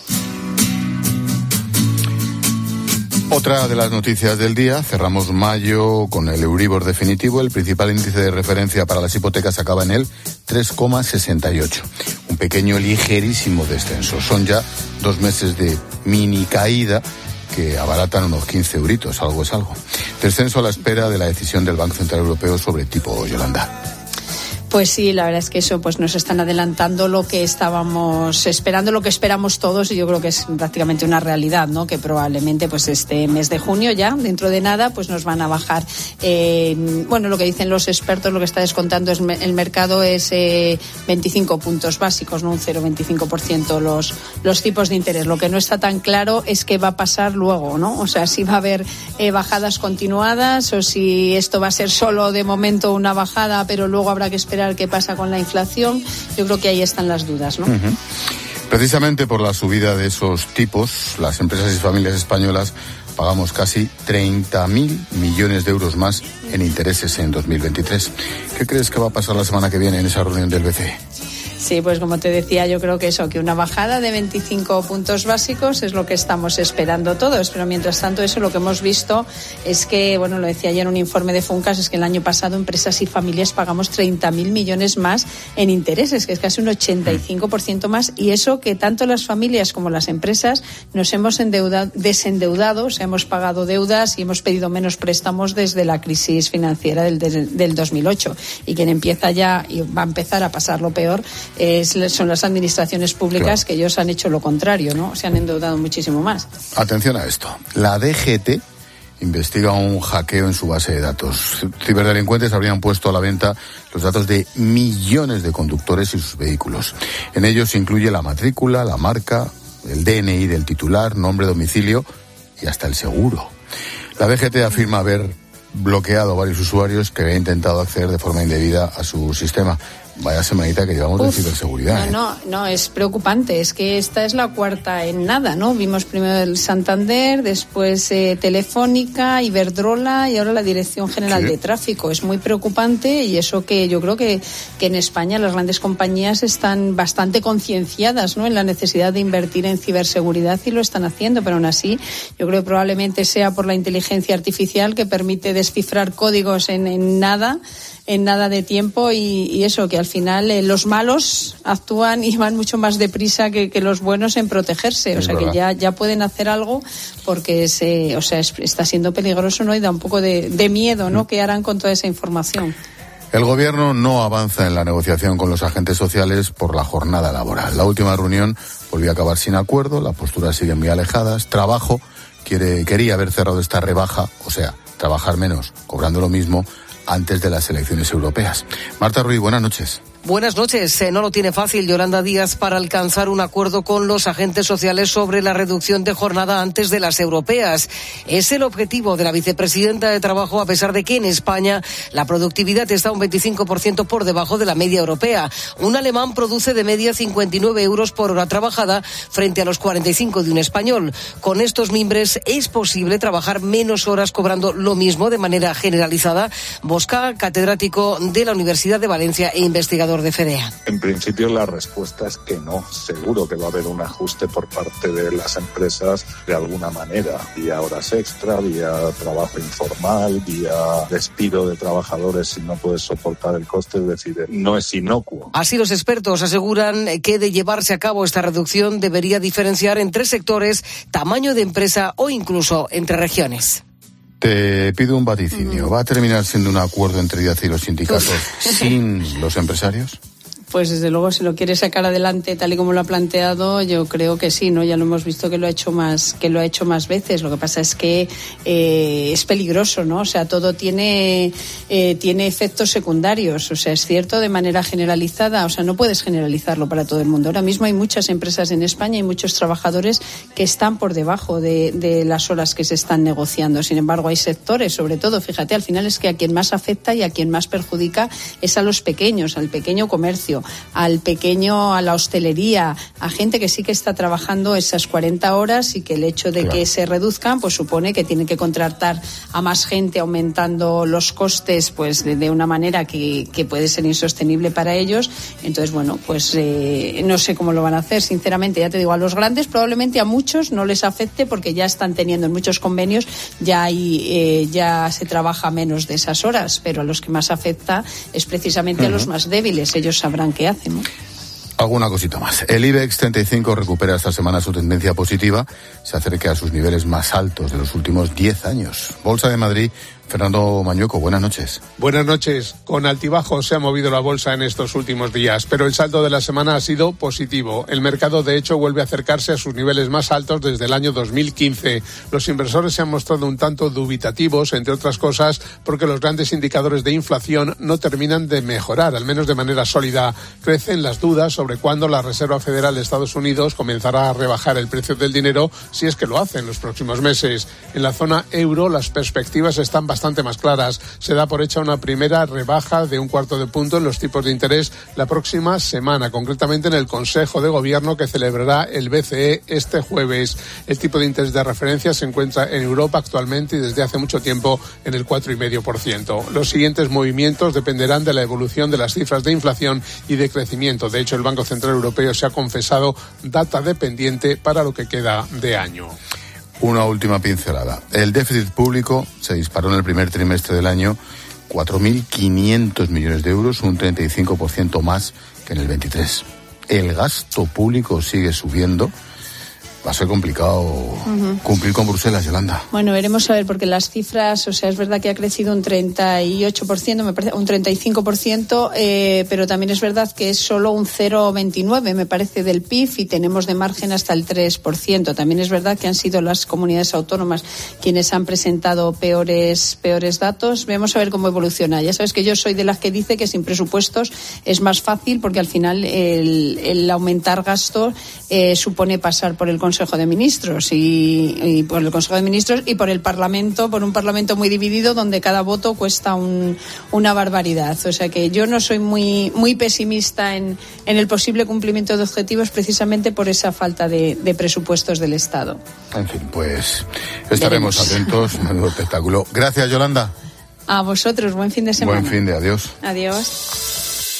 Otra de las noticias del día, cerramos mayo con el Euribor definitivo, el principal índice de referencia para las hipotecas acaba en el tres coma sesenta y ocho, un pequeño ligerísimo descenso. Son ya dos meses de mini caída que abaratan unos quince euritos, algo es algo. Descenso a la espera de la decisión del Banco Central Europeo sobre tipo, Yolanda. Pues sí, la verdad es que eso pues nos están adelantando lo que estábamos esperando, lo que esperamos todos, y yo creo que es prácticamente una realidad, ¿no? Que probablemente pues este mes de junio ya, dentro de nada, pues nos van a bajar. Eh, bueno, lo que dicen los expertos, lo que está descontando es el mercado es eh, veinticinco puntos básicos, no un cero coma veinticinco por ciento los los tipos de interés. Lo que no está tan claro es qué va a pasar luego, ¿no? O sea, si va a haber eh, bajadas continuadas o si esto va a ser solo de momento una bajada, pero luego habrá que esperar qué pasa con la inflación. Yo creo que ahí están las dudas, ¿no? Uh-huh. Precisamente por la subida de esos tipos, las empresas y familias españolas pagamos casi treinta mil millones de euros más en intereses en dos mil veintitrés. ¿Qué crees que va a pasar la semana que viene en esa reunión del B C E? Sí, pues como te decía, yo creo que eso, que una bajada de veinticinco puntos básicos es lo que estamos esperando todos, pero mientras tanto eso lo que hemos visto es que, bueno, lo decía ayer en un informe de Funcas, es que el año pasado empresas y familias pagamos treinta mil millones más en intereses, que es casi un ochenta y cinco por ciento más, y eso que tanto las familias como las empresas nos hemos endeudado, desendeudado, o sea, hemos pagado deudas y hemos pedido menos préstamos desde la crisis financiera del, del, del dos mil ocho, y quien empieza ya y va a empezar a pasar lo peor Es, son las administraciones públicas, claro, que ellos han hecho lo contrario, ¿no? Se han endeudado muchísimo más. Atención a esto. La D G T investiga un hackeo en su base de datos. Ciberdelincuentes habrían puesto a la venta los datos de millones de conductores y sus vehículos. En ellos se incluye la matrícula, la marca, el D N I del titular, nombre, domicilio y hasta el seguro. La D G T afirma haber bloqueado a varios usuarios que habían intentado acceder de forma indebida a su sistema. Vaya semanita que llevamos Uf, de ciberseguridad. No, ¿eh? no, no, es preocupante. Es que esta es la cuarta en nada, ¿no? Vimos primero el Santander, después eh, Telefónica, Iberdrola y ahora la Dirección General sí. de Tráfico. Es muy preocupante, y eso que yo creo que, que en España las grandes compañías están bastante concienciadas, ¿no?, en la necesidad de invertir en ciberseguridad, y lo están haciendo, pero aún así yo creo que probablemente sea por la inteligencia artificial que permite descifrar códigos en, en nada. en nada de tiempo y, y eso, que al final eh, los malos actúan y van mucho más deprisa que, que los buenos en protegerse, es o sea verdad. que ya, ya pueden hacer algo porque se, o sea, es, está siendo peligroso, ¿no? Y da un poco de, de miedo, ¿no? Mm. ¿Qué harán con toda esa información? El gobierno no avanza en la negociación con los agentes sociales por la jornada laboral. La última reunión volvió a acabar sin acuerdo, las posturas siguen muy alejadas. Trabajo quiere, quería haber cerrado esta rebaja, o sea, trabajar menos, cobrando lo mismo, antes de las elecciones europeas. Marta Ruiz, buenas noches. Buenas noches. Eh, no lo tiene fácil Yolanda Díaz para alcanzar un acuerdo con los agentes sociales sobre la reducción de jornada antes de las europeas. Es el objetivo de la vicepresidenta de Trabajo, a pesar de que en España la productividad está un veinticinco por ciento por debajo de la media europea. Un alemán produce de media cincuenta y nueve euros por hora trabajada frente a los cuarenta y cinco de un español. Con estos mimbres es posible trabajar menos horas cobrando lo mismo de manera generalizada. Bosca, catedrático de la Universidad de Valencia e investigador de FEDEA. En principio la respuesta es que no. Seguro que va a haber un ajuste por parte de las empresas de alguna manera, vía horas extra, vía trabajo informal, vía despido de trabajadores si no puedes soportar el coste, es decir, no es inocuo. Así los expertos aseguran que de llevarse a cabo esta reducción debería diferenciar entre sectores, tamaño de empresa o incluso entre regiones. Te pido un vaticinio. ¿Va a terminar siendo un acuerdo entre Díaz y los sindicatos Uf. sin los empresarios? pues desde luego si lo quiere sacar adelante tal y como lo ha planteado, yo creo que sí, ¿no? Ya lo hemos visto que lo ha hecho más, que lo ha hecho más veces. Lo que pasa es que eh, es peligroso, ¿no? O sea, todo tiene eh, tiene efectos secundarios. O sea, es cierto de manera generalizada. O sea, no puedes generalizarlo para todo el mundo. Ahora mismo hay muchas empresas en España y muchos trabajadores que están por debajo de, de las horas que se están negociando. Sin embargo, hay sectores, sobre todo, fíjate, al final es que a quien más afecta y a quien más perjudica es a los pequeños, al pequeño comercio, al pequeño, a la hostelería, a gente que sí que está trabajando esas cuarenta horas y que el hecho de claro. que se reduzcan, pues supone que tienen que contratar a más gente, aumentando los costes, pues de, de una manera que, que puede ser insostenible para ellos. Entonces, bueno, pues eh, no sé cómo lo van a hacer, sinceramente. Ya te digo, a los grandes probablemente a muchos no les afecte porque ya están teniendo en muchos convenios, ya hay, eh, ya se trabaja menos de esas horas, pero a los que más afecta es precisamente uh-huh. a los más débiles. Ellos sabrán qué hacen, ¿no? Alguna cosita más. El IBEX treinta y cinco recupera esta semana su tendencia positiva, se acerca a sus niveles más altos de los últimos diez años. Bolsa de Madrid, Fernando Mañueco, buenas noches. Buenas noches. Con altibajos se ha movido la bolsa en estos últimos días, pero el saldo de la semana ha sido positivo. El mercado, de hecho, vuelve a acercarse a sus niveles más altos desde el año dos mil quince. Los inversores se han mostrado un tanto dubitativos, entre otras cosas, porque los grandes indicadores de inflación no terminan de mejorar, al menos de manera sólida. Crecen las dudas sobre cuándo la Reserva Federal de Estados Unidos comenzará a rebajar el precio del dinero, si es que lo hace en los próximos meses. En la zona euro, las perspectivas están bastante bastante más claras. Se da por hecha una primera rebaja de un cuarto de punto en los tipos de interés la próxima semana, concretamente en el Consejo de Gobierno que celebrará el B C E este jueves. El tipo de interés de referencia se encuentra en Europa actualmente y desde hace mucho tiempo en el cuatro coma cinco por ciento. Los siguientes movimientos dependerán de la evolución de las cifras de inflación y de crecimiento. De hecho, el Banco Central Europeo se ha confesado data dependiente para lo que queda de año. Una última pincelada. El déficit público se disparó en el primer trimestre del año cuatro mil quinientos millones de euros, un treinta y cinco por ciento más que en el veintitrés. El gasto público sigue subiendo. Va a ser complicado uh-huh. cumplir con Bruselas, Yolanda. Bueno, veremos a ver, porque las cifras, o sea, es verdad que ha crecido un treinta y ocho por ciento, me parece, un treinta y cinco por ciento, eh, pero también es verdad que es solo un cero coma veintinueve, me parece, del P I B y tenemos de margen hasta el tres por ciento. También es verdad que han sido las comunidades autónomas quienes han presentado peores, peores datos. Vamos a ver cómo evoluciona. Ya sabes que yo soy de las que dice que sin presupuestos es más fácil, porque al final el, el aumentar gastos eh, supone pasar por el Consejo Consejo de Ministros y, y por el Consejo de Ministros y por el Parlamento, por un Parlamento muy dividido donde cada voto cuesta un, una barbaridad. O sea que yo no soy muy muy pesimista en, en el posible cumplimiento de objetivos precisamente por esa falta de, de presupuestos del Estado. En fin, pues estaremos Veremos. atentos. Menudo espectáculo. Gracias, Yolanda. A vosotros, buen fin de semana. Buen fin de adiós. Adiós.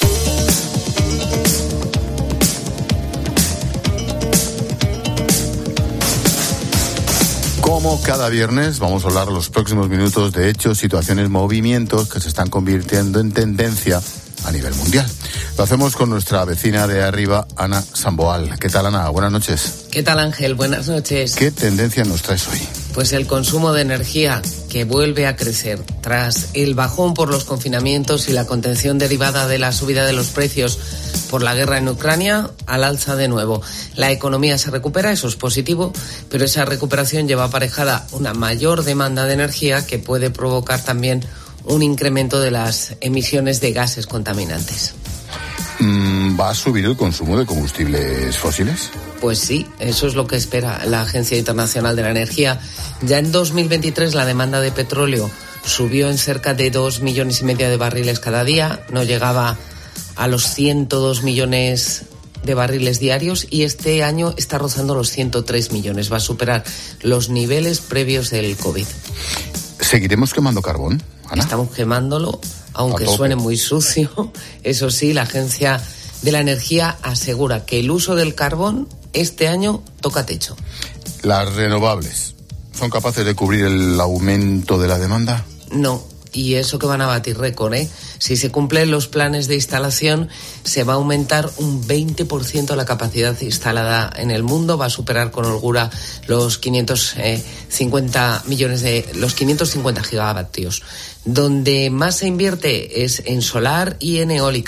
Como cada viernes, vamos a hablar los próximos minutos de hechos, situaciones, movimientos que se están convirtiendo en tendencia a nivel mundial. Lo hacemos con nuestra vecina de arriba, Ana Samboal. ¿Qué tal, Ana? Buenas noches. ¿Qué tal, Ángel? Buenas noches. ¿Qué tendencia nos traes hoy? Pues el consumo de energía, que vuelve a crecer tras el bajón por los confinamientos y la contención derivada de la subida de los precios por la guerra en Ucrania, al alza de nuevo. La economía se recupera, eso es positivo, pero esa recuperación lleva aparejada una mayor demanda de energía que puede provocar también un incremento de las emisiones de gases contaminantes. ¿Va a subir el consumo de combustibles fósiles? Pues sí, eso es lo que espera la Agencia Internacional de la Energía. Ya en dos mil veintitrés la demanda de petróleo subió en cerca de dos millones y medio de barriles cada día, no llegaba a los ciento dos millones de barriles diarios y este año está rozando los ciento tres millones, va a superar los niveles previos del COVID. ¿Seguiremos quemando carbón, Ana? Estamos quemándolo, aunque suene muy sucio. Eso sí, la Agencia de la Energía asegura que el uso del carbón este año toca techo. ¿Las renovables son capaces de cubrir el aumento de la demanda? No, y eso que van a batir récord, ¿eh? Si se cumplen los planes de instalación, se va a aumentar un veinte por ciento la capacidad instalada en el mundo, va a superar con holgura los quinientos cincuenta millones de, los quinientos cincuenta gigavatios. Donde más se invierte es en solar y en eólica.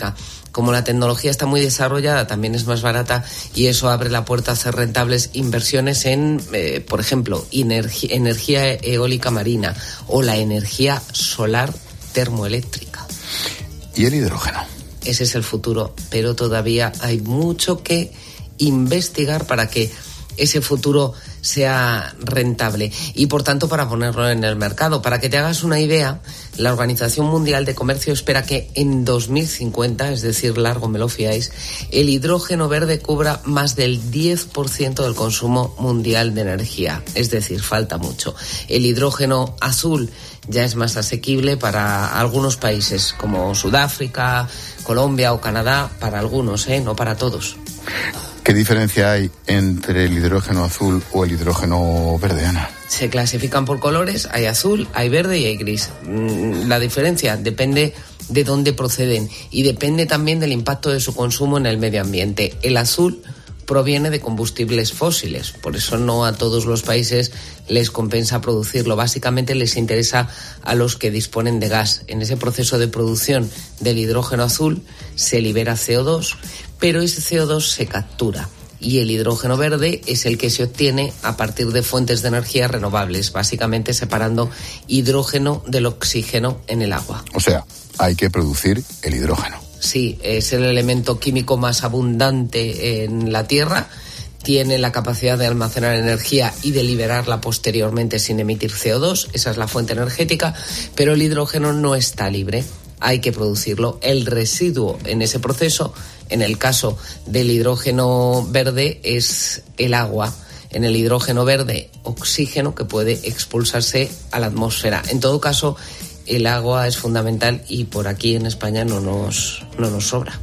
como la tecnología está muy desarrollada, también es más barata y eso abre la puerta a hacer rentables inversiones en, eh, por ejemplo, energi- energía eólica marina o la energía solar termoeléctrica. ¿Y el hidrógeno? Ese es el futuro, pero todavía hay mucho que investigar para que ese futuro sea rentable y por tanto para ponerlo en el mercado. Para que te hagas una idea, la Organización Mundial de Comercio espera que en dos mil cincuenta, es decir, largo me lo fiáis, el hidrógeno verde cubra más del diez por ciento del consumo mundial de energía, es decir, falta mucho. El hidrógeno azul ya es más asequible para algunos países como Sudáfrica, Colombia o Canadá, para algunos, ¿eh? No para todos. ¿Qué diferencia hay entre el hidrógeno azul o el hidrógeno verde, Ana? Se clasifican por colores, hay azul, hay verde y hay gris. La diferencia depende de dónde proceden y depende también del impacto de su consumo en el medio ambiente. El azul proviene de combustibles fósiles, por eso no a todos los países les compensa producirlo. Básicamente les interesa a los que disponen de gas. En ese proceso de producción del hidrógeno azul se libera ce o dos, pero ese ce o dos se captura. Y el hidrógeno verde es el que se obtiene a partir de fuentes de energía renovables, básicamente separando hidrógeno del oxígeno en el agua. O sea, hay que producir el hidrógeno. Sí, es el elemento químico más abundante en la Tierra, tiene la capacidad de almacenar energía y de liberarla posteriormente sin emitir ce o dos, esa es la fuente energética, pero el hidrógeno no está libre, hay que producirlo. El residuo en ese proceso, en el caso del hidrógeno verde, es el agua. En el hidrógeno verde, oxígeno que puede expulsarse a la atmósfera. En todo caso, el agua es fundamental y por aquí en España no nos, no nos sobra.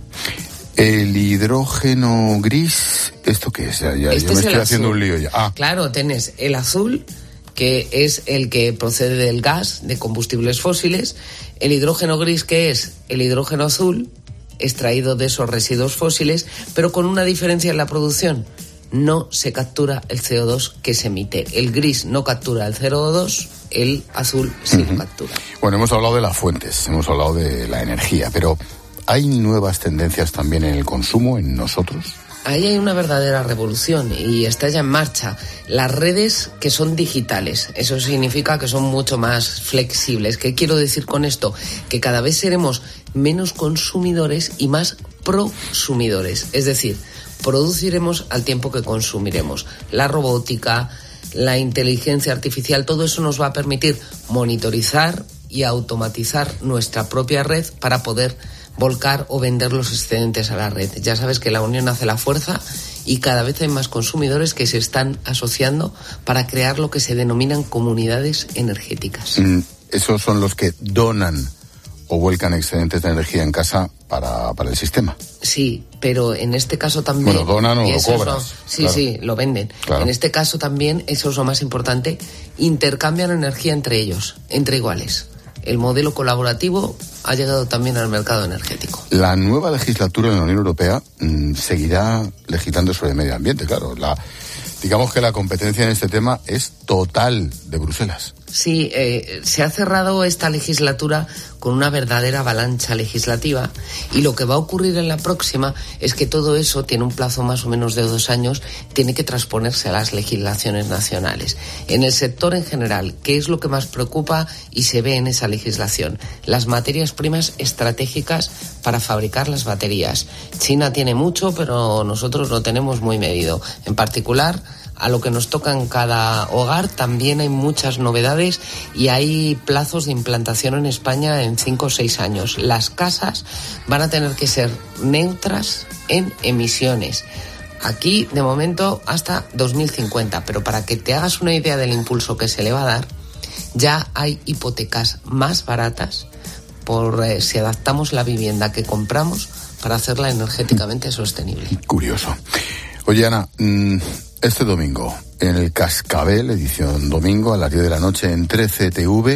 El hidrógeno gris, ¿esto qué es? Ya, ya, este yo me es estoy haciendo azul. un lío ya. Ah. Claro, tenés el azul, que es el que procede del gas, de combustibles fósiles. El hidrógeno gris, que es el hidrógeno azul, extraído de esos residuos fósiles, pero con una diferencia en la producción. No se captura el ce o dos que se emite. El gris no captura el ce o dos, el azul sí uh-huh. lo captura. Bueno, hemos hablado de las fuentes, hemos hablado de la energía, pero ¿hay nuevas tendencias también en el consumo, en nosotros? Ahí hay una verdadera revolución y está ya en marcha. Las redes que son digitales, eso significa que son mucho más flexibles. ¿Qué quiero decir con esto? Que cada vez seremos menos consumidores y más prosumidores. Es decir, produciremos al tiempo que consumiremos. La robótica, la inteligencia artificial, todo eso nos va a permitir monitorizar y automatizar nuestra propia red para poder volcar o vender los excedentes a la red. Ya sabes que la unión hace la fuerza y cada vez hay más consumidores que se están asociando para crear lo que se denominan comunidades energéticas. Mm, esos son los que donan o vuelcan excedentes de energía en casa para, para el sistema. Sí, pero en este caso también... Bueno, donan o lo cobras. Son, sí, claro. sí, lo venden. Claro. En este caso también, eso es lo más importante, intercambian energía entre ellos, entre iguales. El modelo colaborativo ha llegado también al mercado energético. La nueva legislatura en la Unión Europea mmm, seguirá legislando sobre el medio ambiente, claro. La, digamos que la competencia en este tema es total de Bruselas. Sí, eh, se ha cerrado esta legislatura con una verdadera avalancha legislativa y lo que va a ocurrir en la próxima es que todo eso tiene un plazo más o menos de dos años, tiene que transponerse a las legislaciones nacionales. En el sector en general, ¿qué es lo que más preocupa y se ve en esa legislación? Las materias primas estratégicas para fabricar las baterías. China tiene mucho, pero nosotros lo tenemos muy medido. En particular, a lo que nos toca en cada hogar también hay muchas novedades y hay plazos de implantación en España en cinco o seis años. Las casas van a tener que ser neutras en emisiones. Aquí, de momento, hasta dos mil cincuenta, pero para que te hagas una idea del impulso que se le va a dar, ya hay hipotecas más baratas por eh, si adaptamos la vivienda que compramos para hacerla energéticamente sostenible. Curioso. Oye, Ana, mmm... este domingo, en el Cascabel, edición domingo, a las diez de la noche, en trece T V,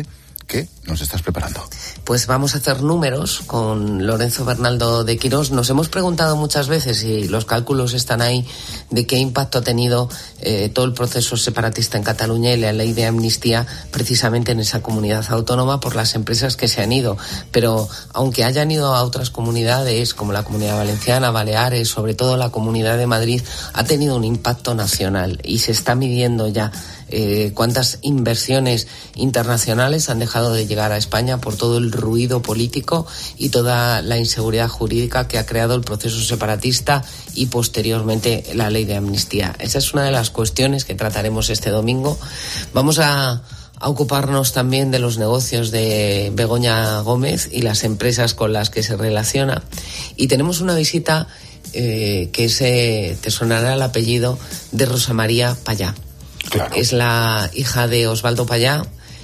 ¿qué nos estás preparando? Pues vamos a hacer números con Lorenzo Bernaldo de Quirós. Nos hemos preguntado muchas veces, y los cálculos están ahí, de qué impacto ha tenido eh, todo el proceso separatista en Cataluña y la ley de amnistía precisamente en esa comunidad autónoma por las empresas que se han ido. Pero aunque hayan ido a otras comunidades, como la Comunidad Valenciana, Baleares, sobre todo la Comunidad de Madrid, ha tenido un impacto nacional y se está midiendo ya Eh, cuántas inversiones internacionales han dejado de llegar a España por todo el ruido político y toda la inseguridad jurídica que ha creado el proceso separatista y posteriormente la ley de amnistía. Esa es una de las cuestiones que trataremos este domingo. Vamos a, a ocuparnos también de los negocios de Begoña Gómez y las empresas con las que se relaciona. Y tenemos una visita eh, que se, te sonará el apellido, de Rosa María Payá. Claro. Es la hija de Osvaldo Payá,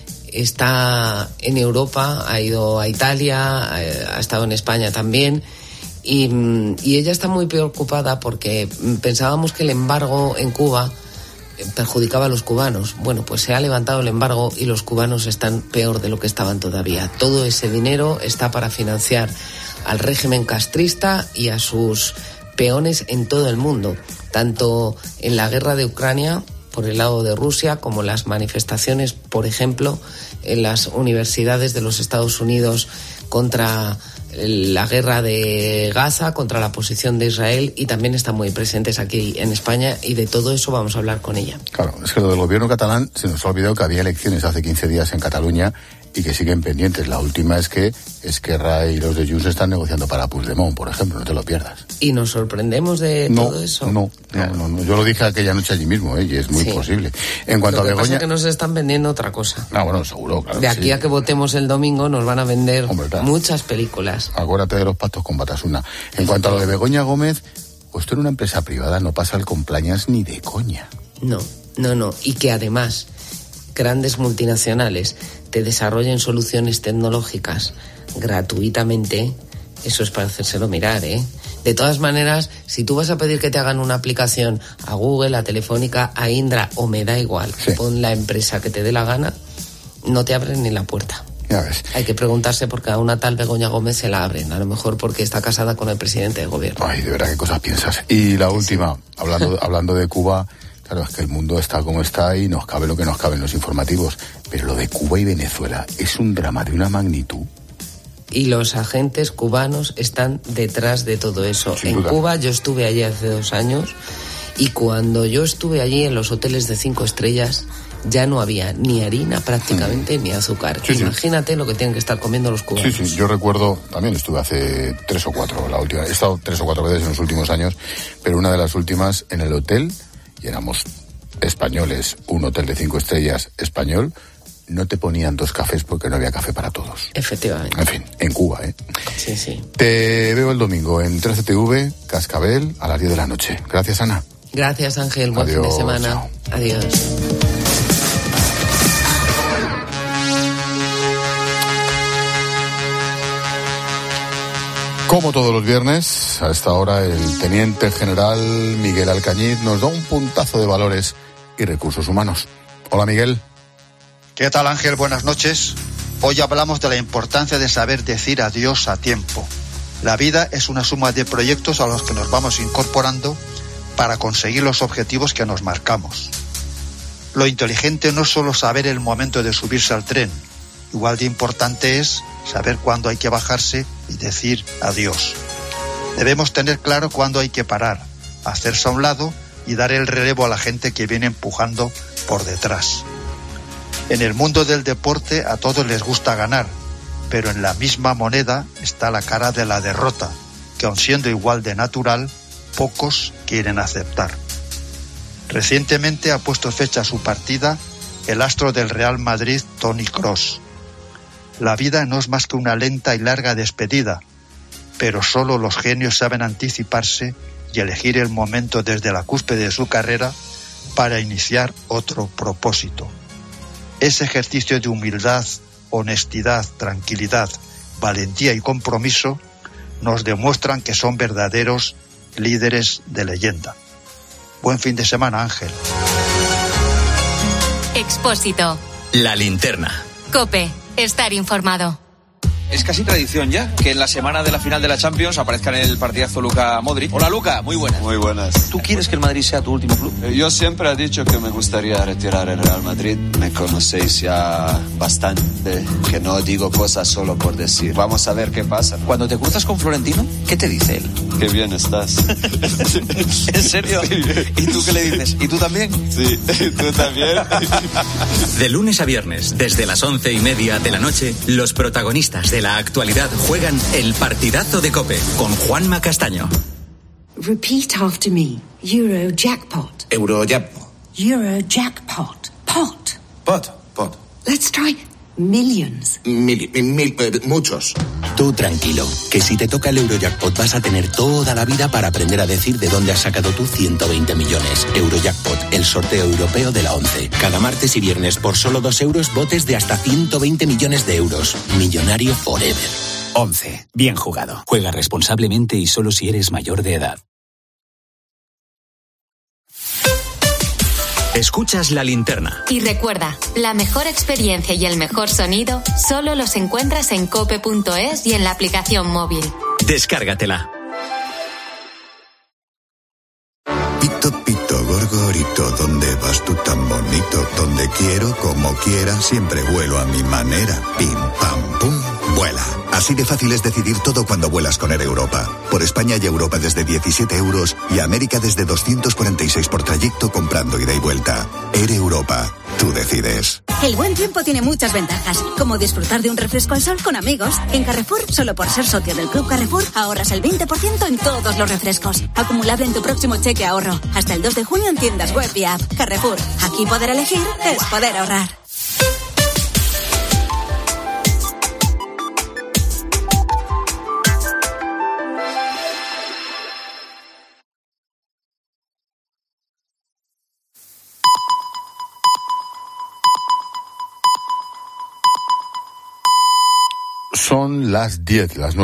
está en Europa, ha ido a Italia, ha estado en España también, y, y ella está muy preocupada porque pensábamos que el embargo en Cuba perjudicaba a los cubanos. Bueno, pues se ha levantado el embargo y los cubanos están peor de lo que estaban todavía. Todo ese dinero está para financiar al régimen castrista y a sus peones en todo el mundo, tanto en la guerra de Ucrania por el lado de Rusia, como las manifestaciones, por ejemplo, en las universidades de los Estados Unidos contra la guerra de Gaza, contra la posición de Israel, y también están muy presentes aquí en España, y de todo eso vamos a hablar con ella. Claro, es que lo del gobierno catalán se nos ha olvidado que había elecciones hace quince días en Cataluña y que siguen pendientes. La última es que Esquerra y los de Junts están negociando para Puigdemont, por ejemplo, no te lo pierdas. ¿Y nos sorprendemos de no, todo eso? No, no, no, no, yo lo dije aquella noche allí mismo, ¿eh? Y es muy sí. posible. En cuanto lo que a Begoña... pasa es que nos están vendiendo otra cosa. Ah, bueno, seguro, claro. De aquí sí. a que votemos el domingo nos van a vender Hombre, claro. muchas películas. Acuérdate de los pactos con Batasuna. En cuanto a lo de Begoña Gómez, pues tú en una empresa privada no pasa el compliance ni de coña. No, no, no. Y que además grandes multinacionales te desarrollen soluciones tecnológicas gratuitamente, eso es para hacérselo mirar, ¿eh? De todas maneras, si tú vas a pedir que te hagan una aplicación a Google, a Telefónica, a Indra, o me da igual, sí. pon la empresa que te dé la gana, no te abren ni la puerta. Ya ves. Hay que preguntarse por qué a una tal Begoña Gómez se la abren, a lo mejor porque está casada con el presidente del gobierno. Ay, de verdad, qué cosas piensas. Y la última, sí. hablando, hablando de Cuba... Claro, es que el mundo está como está y nos cabe lo que nos cabe en los informativos. Pero lo de Cuba y Venezuela es un drama de una magnitud. Y los agentes cubanos están detrás de todo eso. Sin en duda. Cuba yo estuve allí hace dos años y cuando yo estuve allí en los hoteles de cinco estrellas ya no había ni harina prácticamente mm. ni azúcar. Sí, Imagínate sí. lo que tienen que estar comiendo los cubanos. Sí, sí, yo recuerdo, también estuve hace tres o cuatro, la última, he estado tres o cuatro veces en los últimos años, pero una de las últimas en el hotel, y éramos españoles, un hotel de cinco estrellas español, no te ponían dos cafés porque no había café para todos. Efectivamente. En fin, en Cuba, ¿eh? Sí, sí. Te veo el domingo en trece T V, Cascabel, a las diez de la noche. Gracias, Ana. Gracias, Ángel. Buen Adiós, fin de semana. Chao. Adiós. Como todos los viernes, a esta hora el Teniente General Miguel Alcañiz nos da un puntazo de valores y recursos humanos. Hola, Miguel. ¿Qué tal, Ángel? Buenas noches. Hoy hablamos de la importancia de saber decir adiós a tiempo. La vida es una suma de proyectos a los que nos vamos incorporando para conseguir los objetivos que nos marcamos. Lo inteligente no es solo saber el momento de subirse al tren. Igual de importante es saber cuándo hay que bajarse y decir adiós. Debemos tener claro cuándo hay que parar, hacerse a un lado y dar el relevo a la gente que viene empujando por detrás. En el mundo del deporte a todos les gusta ganar, pero en la misma moneda está la cara de la derrota, que aun siendo igual de natural, pocos quieren aceptar. Recientemente ha puesto fecha a su partida el astro del Real Madrid, Toni Kroos. La vida no es más que una lenta y larga despedida, pero solo los genios saben anticiparse y elegir el momento desde la cúspide de su carrera para iniciar otro propósito. Ese ejercicio de humildad, honestidad, tranquilidad, valentía y compromiso nos demuestran que son verdaderos líderes de leyenda. Buen fin de semana, Ángel. Expósito. La linterna. COPE. Estar informado. Es casi tradición ya que en la semana de la final de la Champions aparezca en el partidazo Luka Modric. Hola Luka, muy buenas. Muy buenas. ¿Tú quieres que el Madrid sea tu último club? Yo siempre he dicho que me gustaría retirar el Real Madrid. Me conocéis ya bastante, que no digo cosas solo por decir. Vamos a ver qué pasa. Cuando te cruzas con Florentino, ¿qué te dice él? Qué bien estás. ¿En serio? Sí. ¿Y tú qué le dices? ¿Y tú también? Sí, tú también. De lunes a viernes, desde las once y media de la noche, los protagonistas de la actualidad juegan el partidazo de COPE con Juanma Castaño. Repeat after me. Eurojackpot. Eurojackpot. Eurojackpot. Pot. Pot. Pot. Let's try millions. Mil, mil, eh, muchos. Tú tranquilo, que si te toca el Eurojackpot vas a tener toda la vida para aprender a decir de dónde has sacado tú ciento veinte millones. Eurojackpot, el sorteo europeo de la once. Cada martes y viernes por solo dos euros, botes de hasta ciento veinte millones de euros. Millonario forever. once. Bien jugado. Juega responsablemente y solo si eres mayor de edad. Escuchas La Linterna. Y recuerda, la mejor experiencia y el mejor sonido solo los encuentras en cope punto es y en la aplicación móvil. Descárgatela. Pito, pito, gorgorito, ¿dónde vas tú tan bonito? Donde quiero, como quiera, siempre vuelo a mi manera. Pim, pam, pum, vuela. Así de fácil es decidir todo cuando vuelas con Air Europa. Por España y Europa desde diecisiete euros y América desde doscientos cuarenta y seis por trayecto comprando ida y vuelta. Air Europa. Tú decides. El buen tiempo tiene muchas ventajas, como disfrutar de un refresco al sol con amigos. En Carrefour, solo por ser socio del Club Carrefour, ahorras el veinte por ciento en todos los refrescos. Acumulable en tu próximo cheque ahorro. Hasta el dos de junio en tiendas web y app. Carrefour. Aquí poder elegir es poder ahorrar. Son las diez, las nueve.